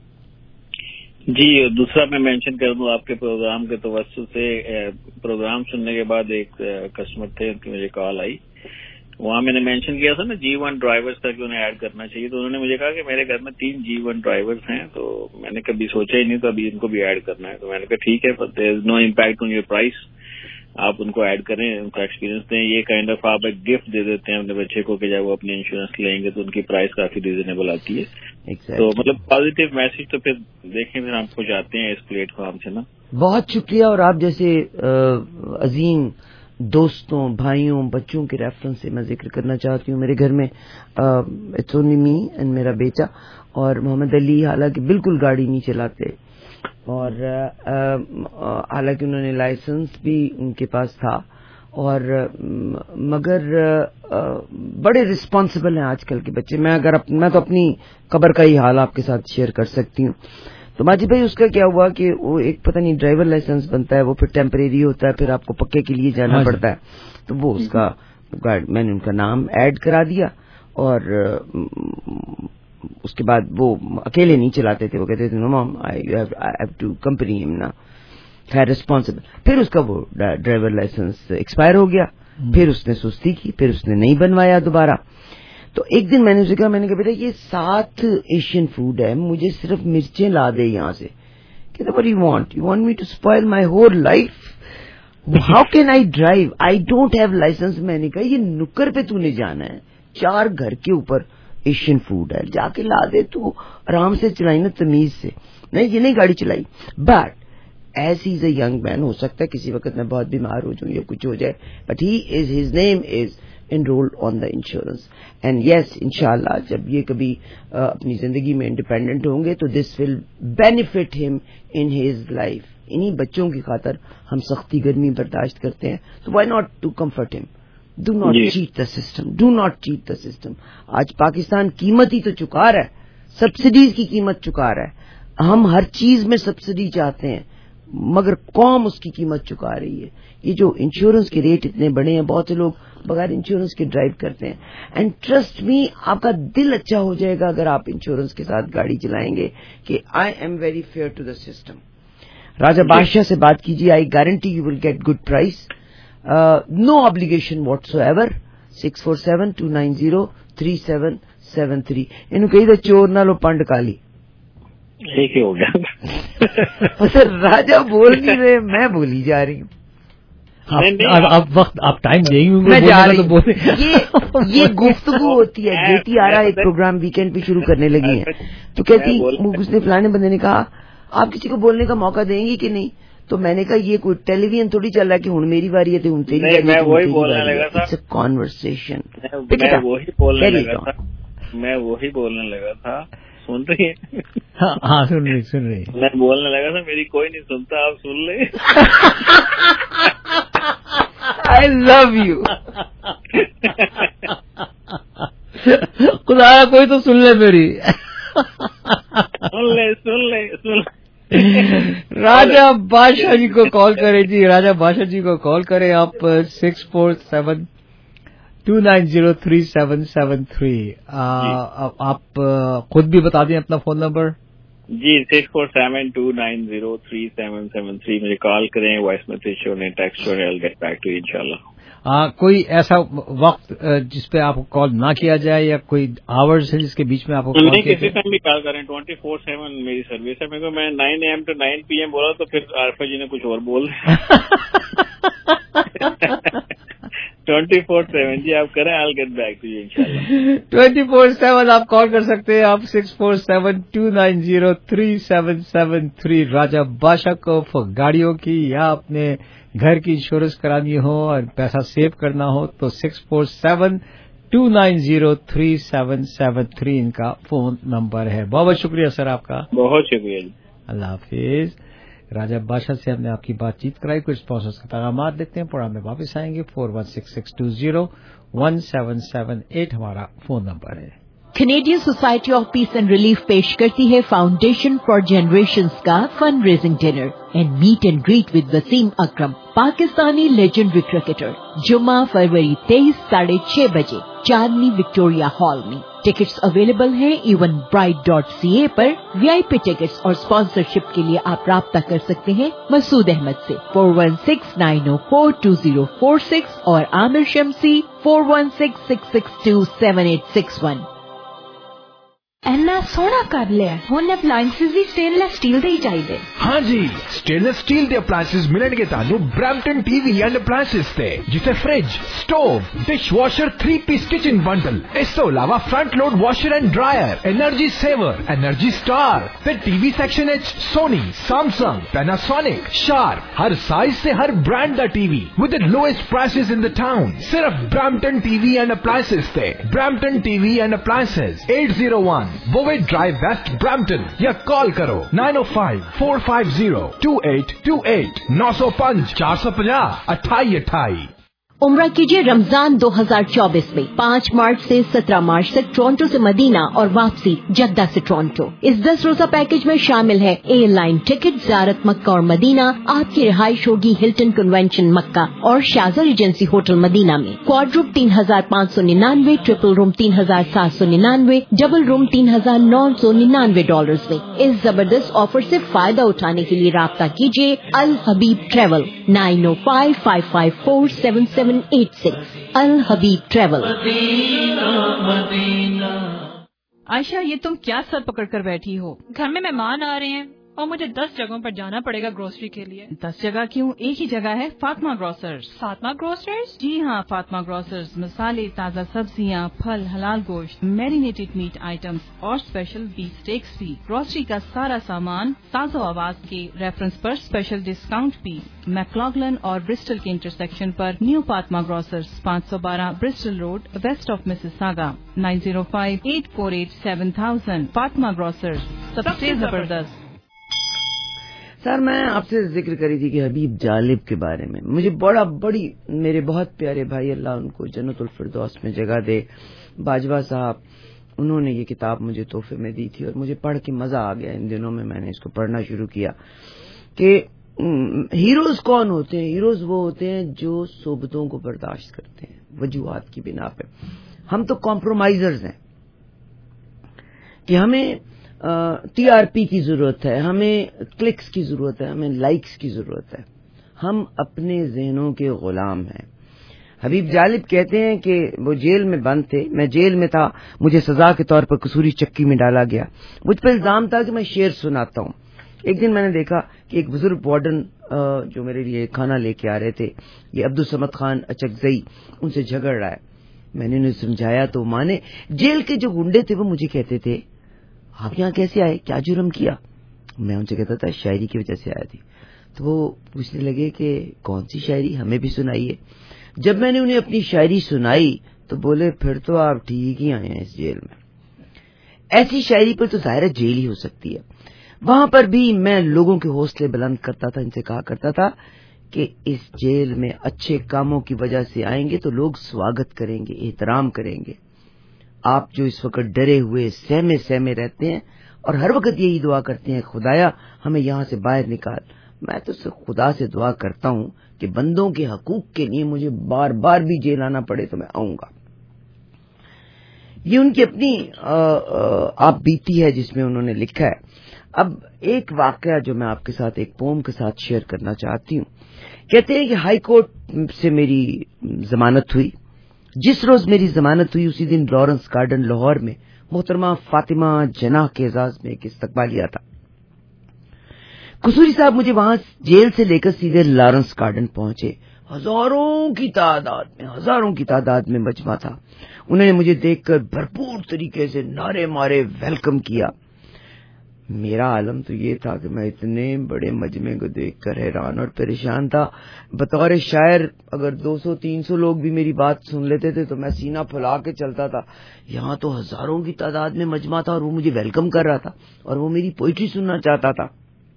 Speaker 14: جی دوسرا میں مینشن کر دوں آپ کے پروگرام کے توسط سے, پروگرام سننے کے بعد ایک کسٹمر تھے, ان کی مجھے کال آئی, وہاں میں نے مینشن کیا تھا نا G1 ڈرائیورز تک انہیں ایڈ کرنا چاہیے, تو انہوں نے مجھے کہا کہ میرے گھر میں 3 G1 ڈرائیورز ہیں, تو میں نے کبھی سوچا ہی نہیں, تو ابھی ان کو بھی ایڈ کرنا ہے. تو میں نے کہا ٹھیک ہے, there is no impact on your price, آپ ان کو ایڈ کریں, ان کا ایکسپیرینس دیں. یہ کائنڈ آف آپ ایک گفٹ دے دیتے ہیں اپنے بچے کو کہ جب وہ اپنی انشورنس لیں گے تو ان کی پرائز کافی ریزنیبل آتی ہے. تو مطلب پازیٹیو میسج. تو پھر دیکھیں پھر ہم کو جاتے ہیں اس پلیٹ فارم سے نا. بہت
Speaker 13: شکریہ. اور آپ جیسے عظیم دوستوں, بھائیوں, بچوں کے ریفرنس سے میں ذکر کرنا چاہتی ہوں. میرے گھر میں اٹس اونلی می اینڈ میرا بیٹا, اور محمد علی حالانکہ بالکل گاڑی نہیں چلاتے, اور حالانکہ انہوں نے لائسنس بھی ان کے پاس تھا, اور مگر بڑے رسپانسبل ہیں آج کل کے بچے. میں تو اپنی قبر کا ہی حال آپ کے ساتھ شیئر کر سکتی ہوں. تو ماجد بھائی اس کا کیا ہوا کہ وہ ایک پتہ نہیں ڈرائیور لائسنس بنتا ہے, وہ پھر ٹیمپریری ہوتا ہے, پھر آپ کو پکے کے لیے جانا پڑتا ہے. تو وہ اس کا میں نے ان کا نام ایڈ کرا دیا, اور اس کے بعد وہ اکیلے نہیں چلاتے تھے, وہ کہتے تھے نو مام آئی ہیو ٹو کمپنی ہم نا, خیر ریسپانسبل. پھر اس کا وہ ڈرائیور لائسنس ایکسپائر ہو گیا, پھر اس نے سستی کی, پھر اس نے نہیں بنوایا دوبارہ. تو ایک دن میں نے اسے کہا, میں نے کہا بیٹا یہ 7 ایشین فوڈ ہے, مجھے صرف مرچیں لا دے یہاں سے. کہتے what you want me to spoil my whole life? How can I drive? I don't have license. میں نے کہا یہ نکر پہ تو نے جانا ہے, 4 گھر کے اوپر ایشین فوڈ ہے, جا کے لا دے, تو آرام سے چلائی نا تمیز سے. نہیں یہ نہیں گاڑی چلائی, but as he is a young man. ہو سکتا ہے کسی وقت میں بہت بیمار ہو جاؤں یا کچھ ہو جائے, but his name is enrolled on the insurance. And yes, inshallah, جب یہ کبھی اپنی زندگی میں انڈیپینڈنٹ ہوں گے تو this will benefit him in his life. انہی بچوں کی خاطر ہم سختی گرمی برداشت کرتے ہیں, تو why not to comfort him? Do not cheat the system. Do not cheat the system. آج پاکستان قیمت ہی تو چکا رہا ہے, سبسڈیز کی قیمت چکا رہا ہے. ہم ہر چیز میں سبسڈی چاہتے ہیں مگر قوم اس کی قیمت چکا رہی ہے. یہ جو انشورنس کے ریٹ اتنے بڑے ہیں, بہت سے لوگ بغیر انشورنس کے ڈرائیو کرتے ہیں. اینڈ ٹرسٹ می, آپ کا دل اچھا ہو جائے گا اگر آپ انشورنس کے ساتھ گاڑی چلائیں گے کہ I am very fair to the system. Raja Badshah سے بات کیجیے, I guarantee you will get good price, no obligation whatsoever. 6472903773. انہوں کہی تھا چور نہ لو پنڈ کالی.
Speaker 14: ایک ہی ہو گیا
Speaker 13: سر. راجہ بول نہیں رہے, میں بولی جا رہی ہوں.
Speaker 6: آپ ٹائم دیں گے,
Speaker 13: میں جا رہی ہوں. یہ گفتگو ہوتی ہے. بیٹی آ رہا ایک پروگرام ویکینڈ پہ شروع کرنے لگی ہیں, تو کہتی اس نے فلانے بندے نے کہا آپ کسی کو بولنے کا موقع دیں گی کہ نہیں, تو میں نے کہا یہ کوئی ٹیلی ویژن تھوڑی چل رہا ہے کہ ہوں میری باری ہے تو ہوں تیری باری ہے.
Speaker 14: میں وہی بولنے لگا تھا,
Speaker 13: کانورسیشن.
Speaker 14: میں وہی بولنے لگا تھا. سن رہی ہیں؟
Speaker 6: ہاں سن رہی.
Speaker 14: میں بولنے لگا تھا میری کوئی نہیں سنتا, آپ سن لیں.
Speaker 13: I love you.
Speaker 6: خدا کوئی تو سن لے میری.
Speaker 14: سن لے.
Speaker 6: راجہ بادشاہ جی کو کال کریں جی, راجہ بادشاہ جی کو کال کریں آپ. 6472903773. آپ خود بھی بتا دیں اپنا فون نمبر.
Speaker 14: جی 6472903773. مجھے کال کریں, وائس میسج چھوڑیں, ٹیکسٹ چھوڑیں, I'll get back to you انشاءاللہ.
Speaker 6: کوئی ایسا وقت جس پہ آپ کو کال نہ کیا جائے یا کوئی آورز ہے جس کے بیچ میں آپ کو کال کیا جائے؟
Speaker 14: کسی ٹائم بھی کال کریں, 24/7 میری سروس ہے. میرے کو میں 9 AM to 9 PM بولا تو پھر عارفہ جی نے کچھ اور بول 24/7 جی آپ کریں, I'll get back to you انشاءاللہ.
Speaker 6: 24/7 آپ کال کر سکتے ہیں آپ 6472903773. راجہ بادشاہ کو گاڑیوں کی یا اپنے گھر کی انشورنس کرانی ہو اور پیسہ سیو کرنا ہو تو 6472903773 ان کا فون نمبر ہے. بہت بہت شکریہ سر آپ کا.
Speaker 14: بہت شکریہ جی.
Speaker 6: اللہ حافظ. راجہ بادشاہ سے ہم نے آپ کی بات چیت کرائی. کچھ اسپانسرز کے پیغامات دیتے ہیں, پروگرام میں واپس آئیں گے. 4166201778 ہمارا فون نمبر ہے.
Speaker 12: Canadian Society of Peace and Relief پیش کرتی ہے فاؤنڈیشن فار جنریشنز کا fund raising dinner and meet and greet with Wasim Akram, Pakistani legendary cricketer. جمعہ فروری 23 6:30 بجے چاندنی وکٹوریہ ہال میں. ٹکٹس اویلیبل ہیں evenbrite.ca پر. VIP ٹکٹس اور اسپانسرشپ کے لیے آپ رابطہ کر سکتے ہیں مسعود احمد سے 4169042046 اور عامر شمسی 4166627861.
Speaker 15: اینا سونا کر لیا ہن اپلائنسز بھی سٹینلیس سٹیل دے ہی چاہیے.
Speaker 16: ہاں جی, سٹینلیس سٹیل دے اپلائنسز ملن گے تانوں Brampton T V and appliances تے, جسے fridge, stove, dish washer, 3 piece kitchen bundle, اس تو علاوہ front load washer and dryer, energy saver, energy star. تے ٹی وی سیکشن وچ سونی, سیمسنگ, پیناسونک, شارپ, ہر سائز سے ہر برانڈ دا T V with the lowest prices in the town. صرف Brampton T V and appliances تے. Brampton T V and appliances 801 بووے ڈرائیو ویسٹ برامپٹن, یا کال کرو 9054502828 905 450 2828.
Speaker 12: عمرہ کیجیے رمضان 2024 میں 5 مارچ سے 17 مارچ تک ٹورنٹو سے مدینہ اور واپسی جدہ سے ٹورنٹو. اس 10 روزہ پیکج میں شامل ہے ایئر لائن ٹکٹ, زیارت مکہ اور مدینہ, آپ کی رہائش ہوگی ہلٹن کنونشن مکہ اور شازا ریجنسی ہوٹل مدینہ میں. کواد روم 3599, ٹرپل روم 3799, ڈبل روم $3,999 میں. اس زبردست آفر سے فائدہ اٹھانے کے لیے رابطہ کیجیے الحبیب ٹریول 9055547786. الحبیب ٹریول.
Speaker 4: عائشہ یہ تم کیا سر پکڑ کر بیٹھی ہو؟
Speaker 17: گھر میں مہمان آ رہے ہیں और मुझे 10 जगहों पर जाना पड़ेगा ग्रोसरी के लिए।
Speaker 4: 10 जगह क्यों, एक ही जगह है, फातिमा ग्रोसर्स।
Speaker 17: फातिमा ग्रोसर्स?
Speaker 4: जी हाँ, फातिमा ग्रोसर्स मसाले, ताज़ा सब्जियाँ, फल, हलाल गोश्त, मैरिनेटेड मीट आइटम्स और स्पेशल बीफ स्टेक्स भी। ग्रोसरी का सारा सामान ताज़ा आवाज के रेफरेंस पर स्पेशल डिस्काउंट भी। मैक्लॉगलन और ब्रिस्टल के इंटरसेक्शन पर new Fatima grocers, 512 Bristol road, west of Mississauga, 9058487000। Fatima grocers, सबसे जबरदस्त।
Speaker 13: सर, मैं आपसे जिक्र करी थी कि हबीब जालिब के बारे में। मुझे बड़ी मेरे बहुत प्यारे भाई, अल्लाह उनको जन्नतुल फिरदौस में जगह दे, बाजवा साहब, उन्होंने ये किताब मुझे तोहफे में दी थी और मुझे पढ़ के मजा आ गया। इन दिनों में मैंने इसको पढ़ना शुरू किया कि हीरोज कौन होते हैं। हीरोज वो होते हैं जो सोबतों को बर्दाश्त करते हैं वजूहात की बिना पे। हम तो कॉम्प्रोमाइजर्स हैं कि हमें टीआरपी की जरूरत है, हमें क्लिक्स की जरूरत है, हमें लाइक्स की जरूरत है। हम अपने जहनों के गुलाम हैं। हबीब जालिब कहते हैं कि वो जेल में बंद थे, मैं जेल में था, मुझे सजा के तौर पर कसूरी चक्की में डाला गया। मुझ पर इल्जाम था कि मैं शेर सुनाता हूँ। एक दिन मैंने देखा कि एक बुजुर्ग वार्डन जो मेरे लिए खाना लेके आ रहे थे, ये अब्दुल समद खान अचकजई, उनसे झगड़ रहा है। मैंने उन्हें समझाया तो माने। जेल के जो गुंडे थे वो मुझे कहते थे, आप यहाँ कैसे आए, क्या जुर्म किया? मैं उनसे कहता था शायरी की वजह से आया थी। तो वो पूछने लगे कि कौन सी शायरी, हमें भी सुनाइए। जब मैंने उन्हें अपनी शायरी सुनाई तो बोले, फिर तो आप ठीक ही आए हैं इस जेल में। ऐसी शायरी पर तो जाहिर जेल ही हो सकती है। वहां पर भी मैं लोगों के हौसले बुलंद करता था, इनसे कहा करता था कि इस जेल में अच्छे कामों की वजह से आएंगे तो लोग स्वागत करेंगे, एहतराम करेंगे। आप जो इस वक्त डरे हुए सहमे रहते हैं और हर वक्त यही दुआ करते हैं, खुदाया हमें यहां से बाहर निकाल, मैं तो सिर्फ खुदा से दुआ करता हूं कि बंदों के हकूक के लिए मुझे बार बार भी जेल आना पड़े तो मैं आऊंगा। ये उनकी अपनी आप बीती है जिसमें उन्होंने लिखा है। अब एक वाकया जो मैं आपके साथ एक पोम के साथ शेयर करना चाहती हूँ। कहते हैं कि हाई कोर्ट से मेरी जमानत हुई। जिस रोज मेरी जमानत हुई उसी दिन लॉरेंस गार्डन लाहौर में मोहतरमा फातिमा जनाह के एजाज में एक इस्तकबालिया था। कसूरी साहब मुझे वहां जेल से लेकर सीधे लॉरेंस गार्डन पहुंचे। हजारों की तादाद में मजमा था। उन्होंने मुझे देखकर भरपूर तरीके से नारे मारे वेलकम किया। मेरा आलम तो ये था कि मैं इतने बड़े मजमे को देखकर हैरान और परेशान था। बतौर शायर अगर 200-300 लोग भी मेरी बात सुन लेते थे तो मैं सीना फुला के चलता था। यहाँ तो हजारों की तादाद में मजमा था और वो मुझे वेलकम कर रहा था और वो मेरी पोइट्री सुनना चाहता था।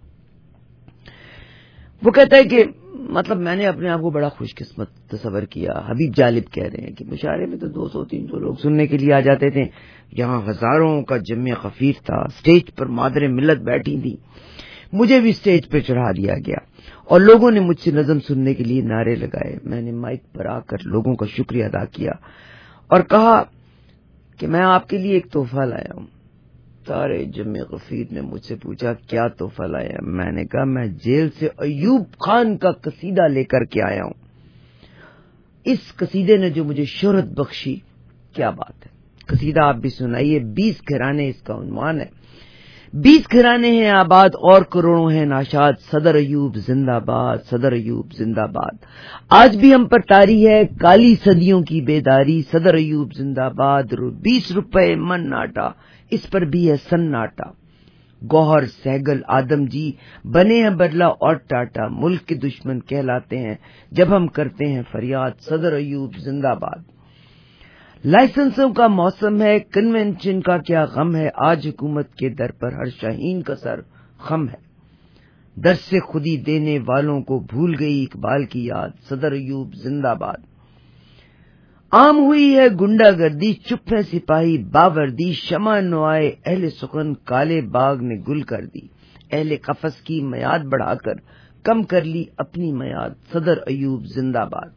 Speaker 13: वो कहता है कि मतलब मैंने अपने आप को बड़ा खुशकिस्मत तस्वर किया। हबीब जालिब कह रहे हैं कि मुशायरे में तो 200-300 लोग सुनने के लिए आ जाते थे, यहाँ हजारों का जम्मे खफीर था। स्टेज पर मादरे मिल्लत बैठी थी, मुझे भी स्टेज पर चढ़ा दिया गया और लोगों ने मुझसे नज़म सुनने के लिए नारे लगाए। मैंने माइक पर आकर लोगों का शुक्रिया अदा किया और कहा कि मैं आपके लिए एक तोहफा लाया हूँ। सारे जम्मे गफीर ने मुझसे पूछा क्या तोहफा लाया? मैंने कहा मैं जेल से अयूब खान का कसीदा लेकर के आया हूं। इस कसीदे ने जो मुझे शोहरत बख्शी, क्या बात है। कसीदा आप भी सुनाइए। 20 घराने इसका उन्वान है। 20 घराने हैं आबाद और करोड़ों हैं नाशाद, सदर अयूब जिंदाबाद, सदर अयूब जिंदाबाद। आज भी हम पर तारी है काली सदियों की बेदारी, सदर अयूब जिंदाबाद। 20 रुपए मन नाटा, इस पर भी है सन्नाटा। गौहर सहगल आदम जी बने हैं बदला और टाटा, मुल्क के दुश्मन कहलाते हैं जब हम करते हैं फरियाद, सदर अयूब जिंदाबाद। लाइसेंसों का मौसम है, कन्वेंशन का क्या गम है, आज हुकूमत के दर पर हर शाहीन का सर खम है। दर से खुदी देने वालों को भूल गई इकबाल की याद, सदर अयूब जिंदाबाद। आम हुई है गुंडागर्दी, चुप है सिपाही बावर्दी, शमा नुआए अहले सुखन काले बाग ने गुल कर दी। अहले कफस की मयाद बढ़ाकर कम कर ली अपनी मयाद, सदर अयूब जिंदाबाद।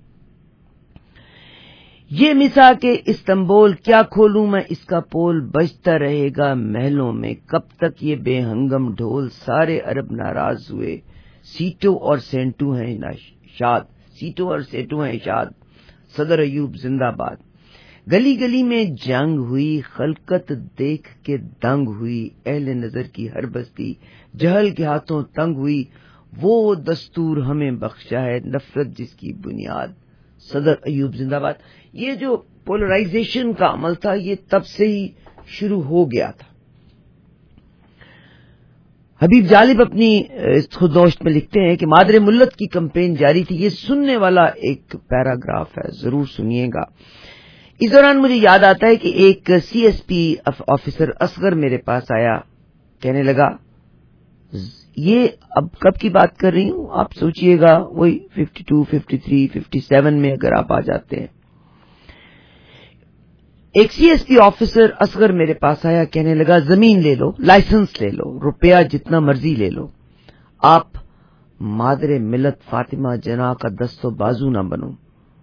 Speaker 13: ये मिसा के इस्तांबुल क्या खोलूं मैं इसका पोल, बजता रहेगा महलों में कब तक ये बेहंगम ढोल। सारे अरब नाराज हुए, सीटों और सेंटू हैं शाद, सीटों और सेंटू हैं शाद, सदर अयूब जिंदाबाद। گلی گلی میں جنگ ہوئی، خلقت دیکھ کے دنگ ہوئی، اہل نظر کی ہر بستی جہل کے ہاتھوں تنگ ہوئی، وہ دستور ہمیں بخشا ہے نفرت جس کی بنیاد صدر ایوب زندہ باد۔ یہ جو پولرائزیشن کا عمل تھا یہ تب سے ہی شروع ہو گیا تھا۔ حبیب جالب اپنی خودنوشت میں لکھتے ہیں کہ مادر ملت کی کمپین جاری تھی۔ یہ سننے والا ایک پیراگراف ہے، ضرور سنیے گا۔ اس دوران مجھے یاد آتا ہے کہ ایک C S P officer Asghar میرے پاس آیا، کہنے لگا، یہ اب کب کی بات کر رہی ہوں، آپ سوچئے گا وہی 52, 53, 57 میں اگر آپ آ جاتے ہیں۔ ایک C S P officer Asghar میرے پاس آیا، کہنے لگا، زمین لے لو، لائسنس لے لو، روپیہ جتنا مرضی لے لو، آپ مادر ملت فاطمہ جناح کا دست و بازو نہ بنو،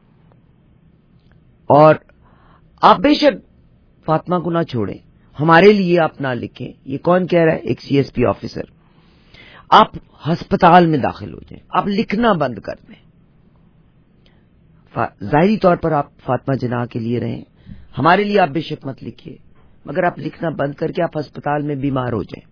Speaker 13: اور آپ بے شک فاطمہ کو نہ چھوڑیں، ہمارے لیے آپ نہ لکھیں۔ یہ کون کہہ رہا ہے؟ ایک سی ایس پی آفیسر۔ آپ ہسپتال میں داخل ہو جائیں، آپ لکھنا بند کر دیں، ظاہری طور پر آپ فاطمہ جناح کے لیے رہیں، ہمارے لیے آپ بے شک مت لکھیے، مگر آپ لکھنا بند کر کے آپ ہسپتال میں بیمار ہو جائیں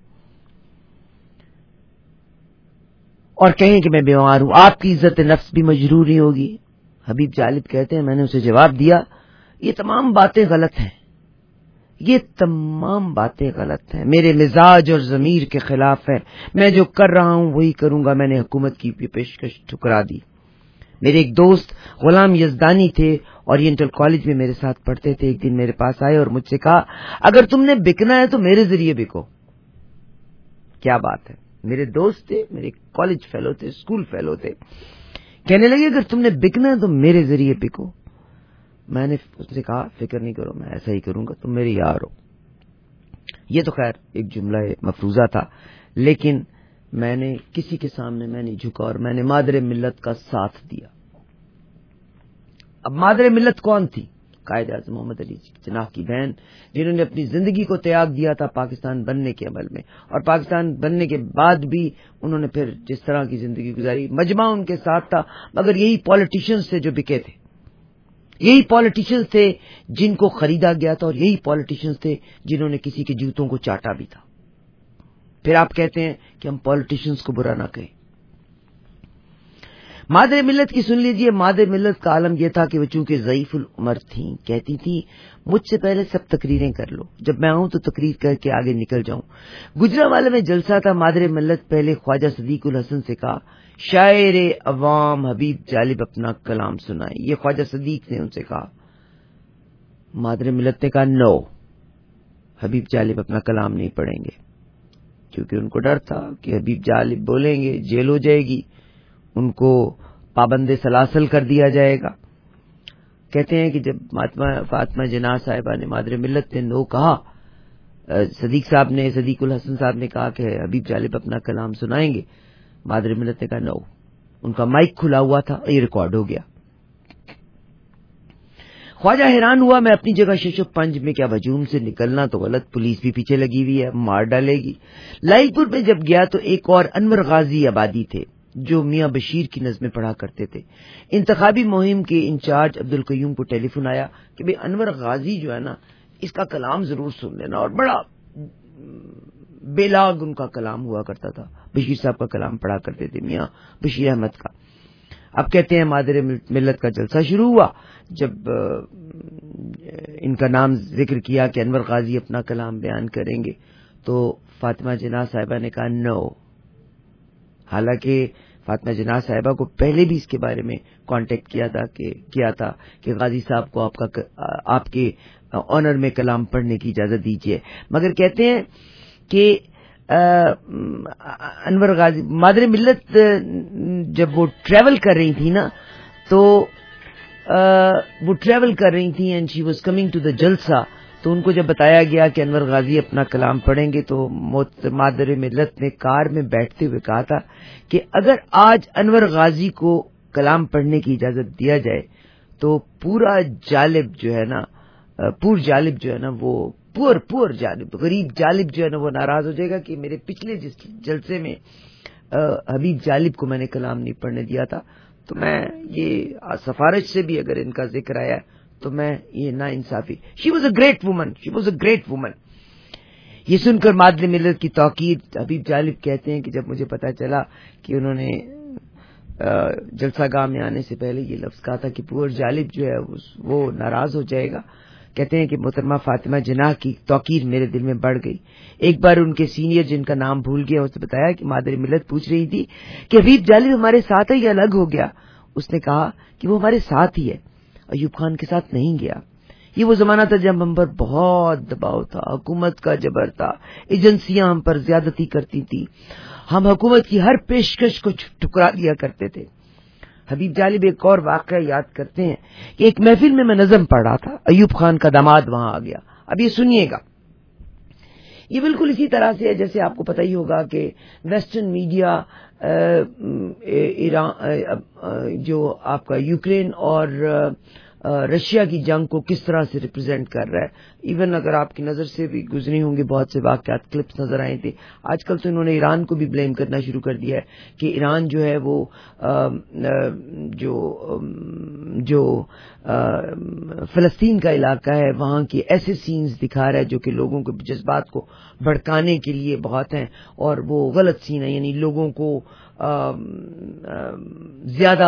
Speaker 13: اور کہیں کہ میں بیمار ہوں، آپ کی عزت نفس بھی مجروح نہیں ہوگی۔ حبیب جالب کہتے ہیں میں نے اسے جواب دیا، یہ تمام باتیں غلط ہیں، یہ تمام باتیں غلط ہیں، میرے مزاج اور ضمیر کے خلاف ہے، میں جو کر رہا ہوں وہی کروں گا۔ میں نے حکومت کی پیشکش ٹھکرا دی۔ میرے ایک دوست غلام یزدانی تھے، اورینٹل کالج میں میرے ساتھ پڑھتے تھے، ایک دن میرے پاس آئے اور مجھ سے کہا، اگر تم نے بکنا ہے تو میرے ذریعے بکو۔ کیا بات ہے، میرے دوست تھے، میرے کالج فیلو تھے، اسکول فیلو تھے، کہنے لگے اگر تم نے بکنا ہے تو میرے ذریعے بکو۔ میں نے اس سے کہا فکر نہیں کرو، میں ایسا ہی کروں گا، تم میرے یار ہو۔ یہ تو خیر ایک جملہ مفروضہ تھا، لیکن میں نے کسی کے سامنے میں نہیں جھکا اور میں نے مادر ملت کا ساتھ دیا۔ اب مادر ملت کون تھی؟ قائد اعظم محمد علی جناح کی بہن، جنہوں نے اپنی زندگی کو تیاگ دیا تھا پاکستان بننے کے عمل میں، اور پاکستان بننے کے بعد بھی انہوں نے پھر جس طرح کی زندگی گزاری، مجمع ان کے ساتھ تھا، مگر یہی پالیٹیشنز تھے جو بکے تھے، یہی پالیٹیشنز تھے جن کو خریدا گیا تھا، اور یہی پالیٹیشنز تھے جنہوں نے کسی کے جوتوں کو چاٹا بھی تھا۔ پھر آپ کہتے ہیں کہ ہم پالیٹیشنز کو برا نہ کہیں۔ مادر ملت کی سن لیجئے۔ مادر ملت کا عالم یہ تھا کہ وہ چونکہ ضعیف العمر تھیں، کہتی تھیں مجھ سے پہلے سب تقریریں کر لو، جب میں آؤں تو تقریر کر کے آگے نکل جاؤں۔ گجرانوالے میں جلسہ تھا، مادر ملت پہلے خواجہ صدیق الحسن سے کہا، شاعر عوام حبیب جالب اپنا کلام سنائیں۔ یہ خواجہ صدیق نے ان سے کہا۔ مادر ملت نے کہا نو، حبیب جالب اپنا کلام نہیں پڑھیں گے، کیونکہ ان کو ڈر تھا کہ حبیب جالب بولیں گے جیل ہو جائے گی، ان کو پابند سلاسل کر دیا جائے گا۔ کہتے ہیں کہ جب فاطمہ جناح صاحبہ نے مادر ملت نے نو کہا، صدیق الحسن صاحب نے کہا کہ حبیب جالب اپنا کلام سنائیں گے، مادر ملت نے کہا نو۔ ان کا مائک کھلا ہوا تھا، یہ ریکارڈ ہو گیا۔ خواجہ حیران ہوا، میں اپنی جگہ شش و پنج میں، کیا ہجوم سے نکلنا تو غلط، پولیس بھی پیچھے لگی ہوئی ہے، مار ڈالے گی۔ لائی پور میں جب گیا تو ایک اور انور غازی آبادی تھے جو میاں بشیر کی نظمیں پڑھا کرتے تھے۔ انتخابی مہم کے انچارج عبدالقیوم کو ٹیلی فون آیا کہ بھئی انور غازی جو ہے نا، اس کا کلام ضرور سن لینا، اور بڑا بے لاگ ان کا کلام ہوا کرتا تھا، بشیر صاحب کا کلام پڑھا کرتے تھے، میاں بشیر احمد کا۔ اب کہتے ہیں مادر ملت کا جلسہ شروع ہوا، جب ان کا نام ذکر کیا کہ انور غازی اپنا کلام بیان کریں گے، تو فاطمہ جناح صاحبہ نے کہا نو۔ حالانکہ فاطمہ جناح صاحبہ کو پہلے بھی اس کے بارے میں کانٹیکٹ کیا تھا کہ غازی صاحب کو آپ کے آنر میں کلام پڑھنے کی اجازت دیجیے، مگر کہتے ہیں کہ انور غازی مادر ملت جب وہ ٹریول کر رہی تھی نا، تو وہ ٹریول کر رہی تھی and she was coming to the جلسہ، تو ان کو جب بتایا گیا کہ انور غازی اپنا کلام پڑھیں گے تو مادر ملت نے کار میں بیٹھتے ہوئے کہا تھا کہ اگر آج انور غازی کو کلام پڑھنے کی اجازت دیا جائے تو پورا جالب جو ہے نا، وہ جالب غریب جالب جو ہے نا، وہ ناراض ہو جائے گا کہ میرے پچھلے جس جلسے میں حبیب جالب کو میں نے کلام نہیں پڑھنے دیا تھا۔ تو میں یہ سفارش سے بھی اگر ان کا ذکر آیا تو میں یہ نا انصافی. She was a great woman. یہ سن کر مادر ملت کی توقیر حبیب جالب کہتے ہیں کہ جب مجھے پتا چلا کہ انہوں نے جلسہ گاہ میں آنے سے پہلے یہ لفظ کہا تھا کہ پور جالب جو ہے وہ ناراض ہو جائے گا. کہتے ہیں کہ محترمہ فاطمہ جناح کی توقیر میرے دل میں بڑھ گئی. ایک بار ان کے سینئر جن کا نام بھول گیا اس نے بتایا کہ مادر ملت پوچھ رہی تھی کہ حبیب جالب ہمارے ساتھ ہے یا الگ ہو گیا. اس نے کہا کہ وہ ہمارے ساتھ ہی ہے, ایوب خان کے ساتھ نہیں گیا. یہ وہ زمانہ تھا جب ہم پر بہت دباؤ تھا, حکومت کا جبر تھا, ایجنسیاں ہم پر زیادتی کرتی تھی, ہم حکومت کی ہر پیشکش کو ٹھکرا دیا کرتے تھے. حبیب جالب ایک اور واقعہ یاد کرتے ہیں کہ ایک محفل میں نظم پڑھ رہا تھا, ایوب خان کا داماد وہاں آ گیا. اب یہ سنیے گا, یہ بالکل اسی طرح سے ہے جیسے آپ کو پتہ ہی ہوگا کہ ویسٹرن میڈیا ایران جو آپ کا یوکرین اور رشیا کی جنگ کو کس طرح سے ریپرزینٹ کر رہا ہے. ایون اگر آپ کی نظر سے بھی گزری ہوں گے بہت سے واقعات کلپس نظر آئے تھے. آج کل تو انہوں نے ایران کو بھی بلیم کرنا شروع کر دیا ہے کہ ایران جو ہے وہ جو فلسطین کا علاقہ ہے وہاں کے ایسے سینز دکھا رہا ہے جو کہ لوگوں کے جذبات کو بھڑکانے کے لیے بہت ہیں, اور وہ غلط سین ہے. یعنی لوگوں کو زیادہ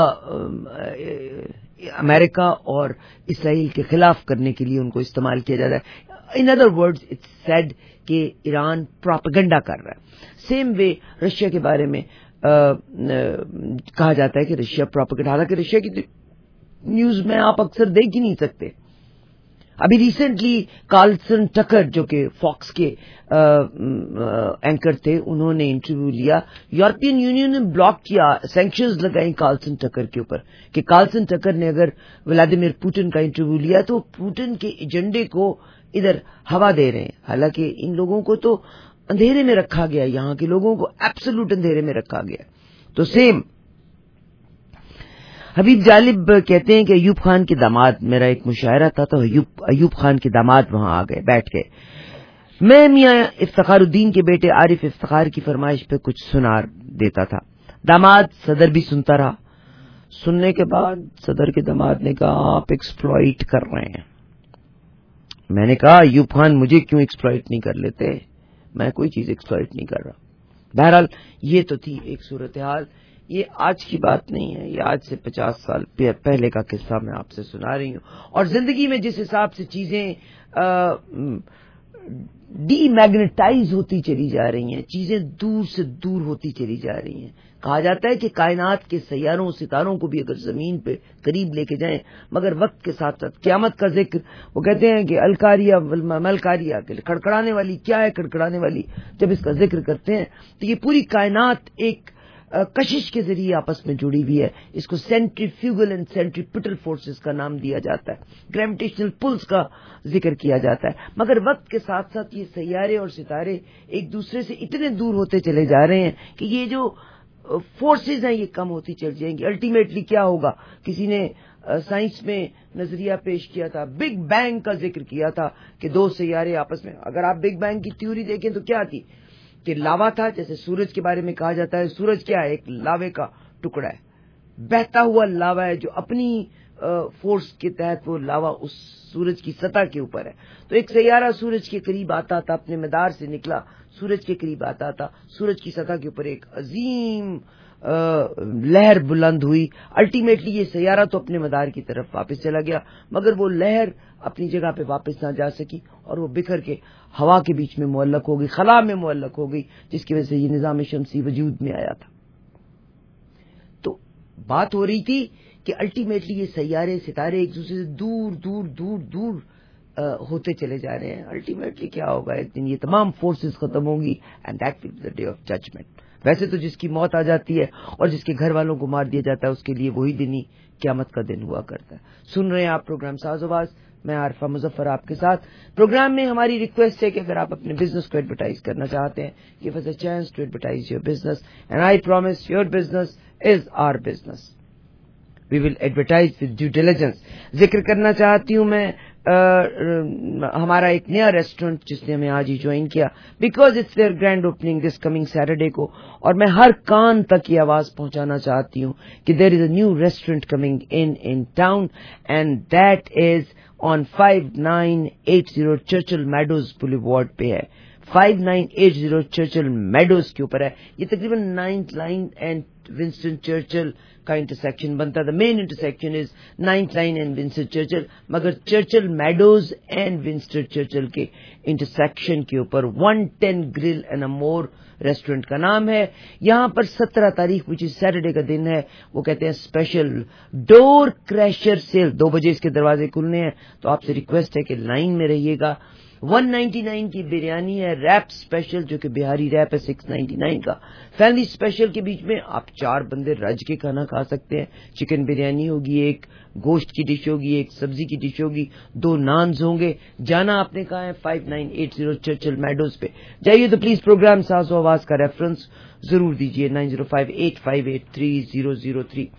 Speaker 13: امریکہ اور اسرائیل کے خلاف کرنے کے لیے ان کو استعمال کیا جاتا ہے. In other words it's said کہ ایران پروپیگنڈا کر رہا ہے. سیم وے رشیا کے بارے میں کہا جاتا ہے کہ رشیا پروپیگنڈا, حالانکہ رشیا کی نیوز میں آپ اکثر دیکھ ہی نہیں سکتے. ابھی ریسنٹلی کارلسن ٹکر جو کہ فاکس کے اینکر تھے, انہوں نے انٹرویو لیا. یورپین یونین نے بلاک کیا, سینکشنز لگائیں کارلسن ٹکر کے اوپر کہ کارلسن ٹکر نے اگر ولادیمیر پوٹن کا انٹرویو لیا تو پوٹن کے ایجنڈے کو ادھر ہوا دے رہے ہیں. حالانکہ ان لوگوں کو تو اندھیرے میں رکھا گیا, یہاں کے لوگوں کو ایبسولوٹ اندھیرے میں رکھا گیا. تو سیم حبیب جالب کہتے ہیں کہ ایوب خان کے داماد, میرا ایک مشاعرہ تھا تو ایوب خان کے داماد وہاں آ گئے, بیٹھ گئے. میں میاں افتخار الدین کے بیٹے عارف افتخار کی فرمائش پہ کچھ سنا دیتا تھا. داماد صدر بھی سنتا رہا. سننے کے بعد صدر کے داماد نے کہا آپ ایکسپلائٹ کر رہے ہیں. میں نے کہا ایوب خان مجھے کیوں ایکسپلائٹ نہیں کر لیتے, میں کوئی چیز ایکسپلائٹ نہیں کر رہا. بہرحال یہ تو تھی ایک صورتحال. یہ آج کی بات نہیں ہے, یہ آج سے 50 سال پہلے کا قصہ میں آپ سے سنا رہی ہوں. اور زندگی میں جس حساب سے چیزیں ڈی میگنیٹائز ہوتی چلی جا رہی ہیں, چیزیں دور سے دور ہوتی چلی جا رہی ہیں. کہا جاتا ہے کہ کائنات کے سیاروں ستاروں کو بھی اگر زمین پہ قریب لے کے جائیں, مگر وقت کے ساتھ ساتھ قیامت کا ذکر, وہ کہتے ہیں کہ الکاریہ ملکاریہ کے کڑکڑانے والی کیا ہے, کڑکڑانے والی جب اس کا ذکر کرتے ہیں تو یہ پوری کائنات ایک کشش کے ذریعے آپس میں جڑی ہوئی ہے. اس کو سینٹریفیوگل اینڈ سینٹریپٹل فورسز کا نام دیا جاتا ہے, گریویٹیشنل پلز کا ذکر کیا جاتا ہے. مگر وقت کے ساتھ ساتھ یہ سیارے اور ستارے ایک دوسرے سے اتنے دور ہوتے چلے جا رہے ہیں کہ یہ جو فورسز ہیں یہ کم ہوتی چل جائیں گی. الٹیمیٹلی کیا ہوگا, کسی نے سائنس میں نظریہ پیش کیا تھا, بگ بینگ کا ذکر کیا تھا کہ دو سیارے آپس میں, اگر آپ بگ بینگ کی تھیوری دیکھیں تو کیا تھی کہ لاوا تھا, جیسے سورج کے بارے میں کہا جاتا ہے سورج کیا ہے, ایک لاوے کا ٹکڑا ہے, بہتا ہوا لاوا ہے جو اپنی فورس کے تحت وہ لاوا اس سورج کی سطح کے اوپر ہے. تو ایک سیارہ سورج کے قریب آتا تھا, اپنے مدار سے نکلا, سورج کے قریب آتا تھا, سورج کی سطح کے اوپر ایک عظیم لہر بلند ہوئی. الٹیمیٹلی یہ سیارہ تو اپنے مدار کی طرف واپس چلا گیا, مگر وہ لہر اپنی جگہ پہ واپس نہ جا سکی اور وہ بکھر کے ہوا کے بیچ میں معلق ہو گئی, خلا میں معلق ہو گئی, جس کی وجہ سے یہ نظام شمسی وجود میں آیا تھا. تو بات ہو رہی تھی کہ الٹیمیٹلی یہ سیارے ستارے ایک دوسرے سے دور دور دور دور ہوتے چلے جا رہے ہیں. الٹیمیٹلی کیا ہوگا, ایک دن یہ تمام فورسز ختم ہوگی and that will be the day of judgement. ویسے تو جس کی موت آ جاتی ہے اور جس کے گھر والوں کو مار دیا جاتا ہے اس کے لیے وہی دن ہی قیامت کا دن ہوا کرتا ہے. سن رہے ہیں آپ پروگرام ساز آواز, میں عارفہ مظفر آپ کے ساتھ. پروگرام میں ہماری ریکویسٹ ہے کہ اگر آپ اپنے بزنس کو ایڈورٹائز کرنا چاہتے ہیں, give us a chance to advertise your business and I promise your business is our business. We will advertise with due diligence. ذکر کرنا چاہتی ہوں میں ہمارا ایک نیا ریسٹورینٹ جس نے ہمیں آج ہی جوائن کیا because it's their grand opening this coming Saturday کو, اور میں ہر کان تک یہ آواز پہنچانا چاہتی ہوں کہ there is a new restaurant coming in town and that is on 5980 Churchill Meadows Boulevard پہ ہے. 5980 چرچل میڈوز کے اوپر ہے. یہ تقریباً 9th line and Winston Churchill کا انٹرسیکشن بنتا ہے. Main intersection is 9th line and Winston Churchill, مگر Churchill Meadows and Winston Churchill کے انٹرسیکشن کے اوپر 110 گرل اینڈ مور ریسٹورینٹ کا نام ہے. یہاں پر 17 تاریخ وچ از سیٹرڈے کا دن ہے, وہ کہتے ہیں اسپیشل ڈور کریشر سیل. 2 بجے اس کے دروازے کھلنے ہیں, تو آپ سے ریکویسٹ ہے کہ لائن میں رہیے گا. 199 کی بریانی ہے, ریپ اسپیشل جو کہ بہاری ریپ ہے 699 کا. فیملی اسپیشل کے بیچ میں آپ 4 بندے رج کے کھانا کھا سکتے ہیں. چکن بریانی ہوگی, ایک گوشت کی ڈش ہوگی, ایک سبزی کی ڈش ہوگی, 2 نانز ہوں گے. جانا آپ نے کہا ہے 5980 چرچل میڈوز پہ جائیے. تو پلیز پروگرام ساز و آواز کا ریفرنس ضرور دیجیے. 9058583003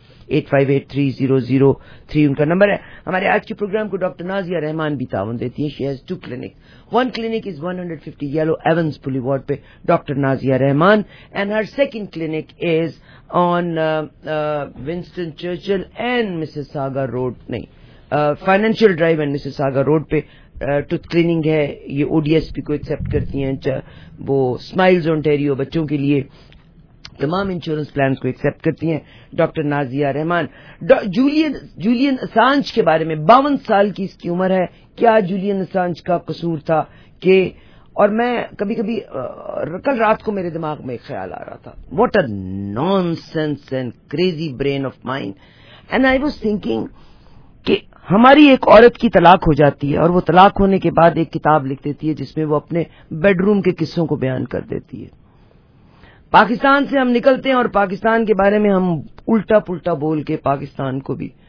Speaker 13: 8583003 ان کا نمبر ہے. ہمارے آج کے پروگرام کو ڈاکٹر نازیہ رحمان بھی تعاون دیتی ہیں. She has 2 clinics. One clinic is 150 Yellow Evans Boulevard پہ doctor Nazia Rahman, and her second clinic is on Winston Churchill and Mississauga Road, نہیں financial drive and Mississauga road پہ ٹوتھ کلیننگ ہے. یہ ODSP کو ایکسپٹ کرتی ہیں, وہ اسمائلز اونٹیریو بچوں کے لیے تمام انشورنس پلانز کو ایکسپٹ کرتی ہیں doctor Nazia Rahman. Julian Assange کے بارے میں 52 سال کی اس کی عمر ہے. کیا جولین اسانج کا قصور تھا کہ, اور میں کبھی کبھی کل رات کو میرے دماغ میں ایک خیال آ رہا تھا, what a nonsense and crazy brain of mind, and I was thinking کہ ہماری ایک عورت کی طلاق ہو جاتی ہے اور وہ طلاق ہونے کے بعد ایک کتاب لکھ دیتی ہے جس میں وہ اپنے بیڈ روم کے قصوں کو بیان کر دیتی ہے. پاکستان سے ہم نکلتے ہیں اور پاکستان کے بارے میں ہم الٹا پلٹا بول کے پاکستان کو بھی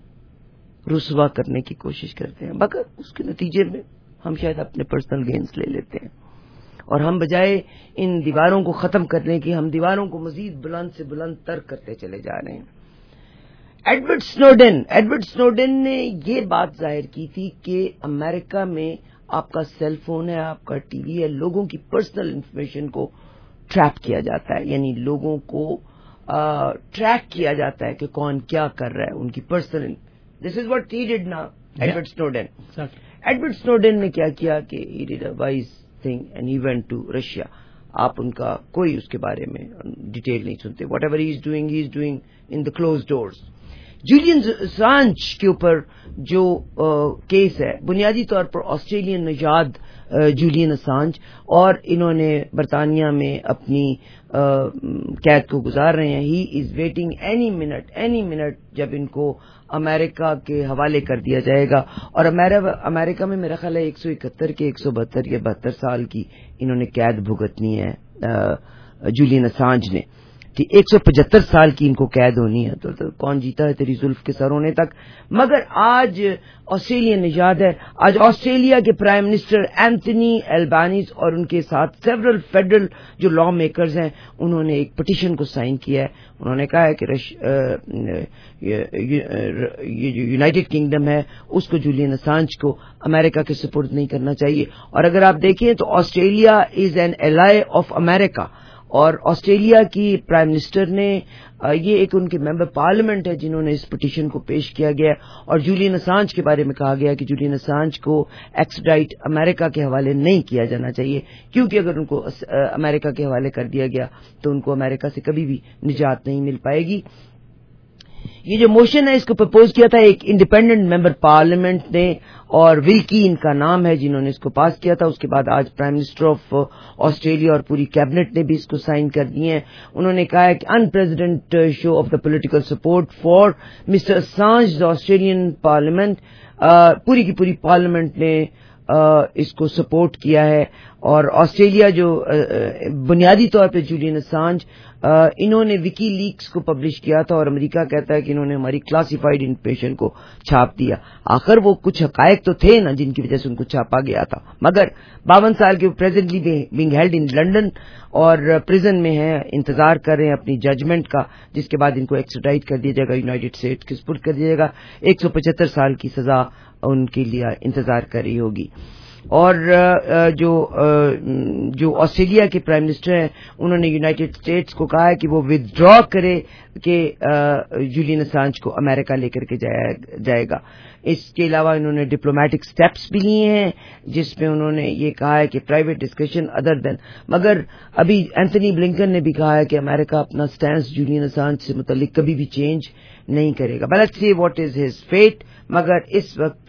Speaker 13: رسوا کرنے کی کوشش کرتے ہیں, مگر اس کے نتیجے میں ہم شاید اپنے پرسنل گینز لے لیتے ہیں, اور ہم بجائے ان دیواروں کو ختم کرنے کی ہم دیواروں کو مزید بلند سے بلند تر کرتے چلے جا رہے ہیں. ایڈورڈ سنوڈن نے یہ بات ظاہر کی تھی کہ امریکہ میں آپ کا سیل فون ہے, آپ کا ٹی وی ہے, لوگوں کی پرسنل انفارمیشن کو ٹریپ کیا جاتا ہے, یعنی لوگوں کو ٹریک کیا جاتا ہے کہ کون کیا کر رہا ہے, ان کی personal. This is what he ڈڈ نا ایڈورڈ سنوڈن. ایڈورڈ سنوڈن نے کیا کیا کہ he did a wise thing and he went to Russia. آپ ان کا کوئی اس کے بارے میں ڈیٹیل نہیں سنتے. Whatever he is doing in the closed doors. Julian Assange کے اوپر جو کیس ہے, بنیادی طور پر آسٹریلین نژاد جولین اسانج, اور انہوں نے برطانیہ میں اپنی قید کو گزار رہے ہیں. He is waiting any minute جب ان کو امریکہ کے حوالے کر دیا جائے گا. اور امریکہ میں میرا خیال ہے 171 کے 172 یا 72 سال کی انہوں نے قید بھگتنی ہے جولین اسانج نے. 175 سال کی ان کو قید ہونی ہے. تو کون جیتا ہے تیری زلف کے سر ہونے تک. مگر آج آسٹریلین نژاد ہے. آج آسٹریلیا کے پرائم منسٹر اینتھنی البانیز اور ان کے ساتھ سیورل فیڈرل جو لا میکرز ہیں, انہوں نے ایک پٹیشن کو سائن کیا ہے. انہوں نے کہا ہے کہ یونائٹڈ کنگڈم ہے اس کو جولین اسانج کو امریکہ کے سپرد نہیں کرنا چاہیے. اور اگر آپ دیکھیں تو Australia is an ally of America, اور آسٹریلیا کی پرائم منسٹر نے یہ ایک ان کے ممبر پارلیمنٹ ہے جنہوں نے اس پٹیشن کو پیش کیا گیا, اور جولین اسانج کے بارے میں کہا گیا کہ جولین اسانج کو ایکسٹرڈائٹ امریکہ کے حوالے نہیں کیا جانا چاہیے, کیونکہ اگر ان کو امریکہ کے حوالے کر دیا گیا تو ان کو امریکہ سے کبھی بھی نجات نہیں مل پائے گی. یہ جو موشن ہے اس کو پرپوز کیا تھا ایک انڈیپینڈنٹ ممبر پارلیمنٹ نے, اور ولکی ان کا نام ہے جنہوں نے اس کو پاس کیا تھا. اس کے بعد آج پرائم منسٹر آف آسٹریلیا اور پوری کیبنٹ نے بھی اس کو سائن کر دیے ہیں. انہوں نے کہا ہے کہ unprecedented show of the political support for mister Assange the Australian parliament, پوری کی پوری پارلیمنٹ نے اس کو سپورٹ کیا ہے. اور آسٹریلیا جو بنیادی طور پہ جولین اسانج انہوں نے وکی لیکس کو پبلش کیا تھا, اور امریکہ کہتا ہے کہ انہوں نے ہماری کلاسیفائڈ انفارمیشن کو چھاپ دیا. آخر وہ کچھ حقائق تو تھے نا جن کی وجہ سے ان کو چھاپا گیا تھا, مگر 52 سال کے presently being held in London اور پریزن میں ہیں, انتظار کر رہے ہیں اپنی ججمنٹ کا, جس کے بعد ان کو ایکسٹرڈائٹ کر دیا جائے گا, یونائٹڈ اسٹیٹس کے سپرد کر دیا جائے گا. 175 سال کی سزا ان کے لیے انتظار کر رہی ہوگی. اور جو آسٹریلیا کے پرائم منسٹر ہیں انہوں نے یونائٹڈ اسٹیٹس کو کہا ہے کہ وہ ودرا کرے کہ جولین اسانج کو امریکہ لے کر کے جائے گا. اس کے علاوہ انہوں نے ڈپلومیٹک سٹیپس بھی لیے ہیں جس میں انہوں نے یہ کہا ہے کہ پرائیویٹ ڈسکشن ادر دین، مگر ابھی اینتھنی بلنکن نے بھی کہا ہے کہ امریکہ اپنا سٹینس جولین اسانج سے متعلق کبھی بھی چینج نہیں کرے گا. Let's see what is his fate. مگر اس وقت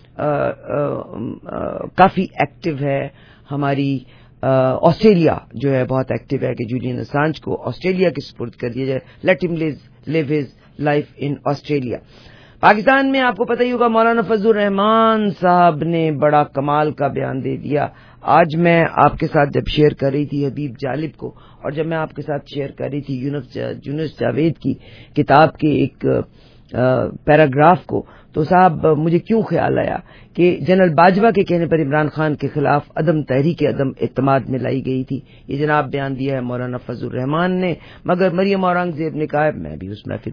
Speaker 13: کافی ایکٹیو ہے ہماری آسٹریلیا جو ہے، بہت ایکٹیو ہے کہ جولین اسانج کو آسٹریلیا کے سپرد کر دیا جائے. لیٹ ہم leave his life in Australia. Pakistan میں آپ کو پتہ ہی ہوگا مولانا فضل الرحمان صاحب نے بڑا کمال کا بیان دے دیا. آج میں آپ کے ساتھ جب شیئر کر رہی تھی حبیب جالب کو، اور جب میں آپ کے ساتھ شیئر کر رہی تھی یونس جاوید کی کتاب کے ایک پیراگراف کو، تو صاحب مجھے کیوں خیال آیا کہ جنرل باجوہ کے کہنے پر عمران خان کے خلاف عدم تحریک عدم اعتماد میں لائی گئی تھی. یہ جناب بیان دیا ہے مولانا فضل الرحمان نے، مگر مریم اورنگزیب نے کہا ہے میں بھی اس محفل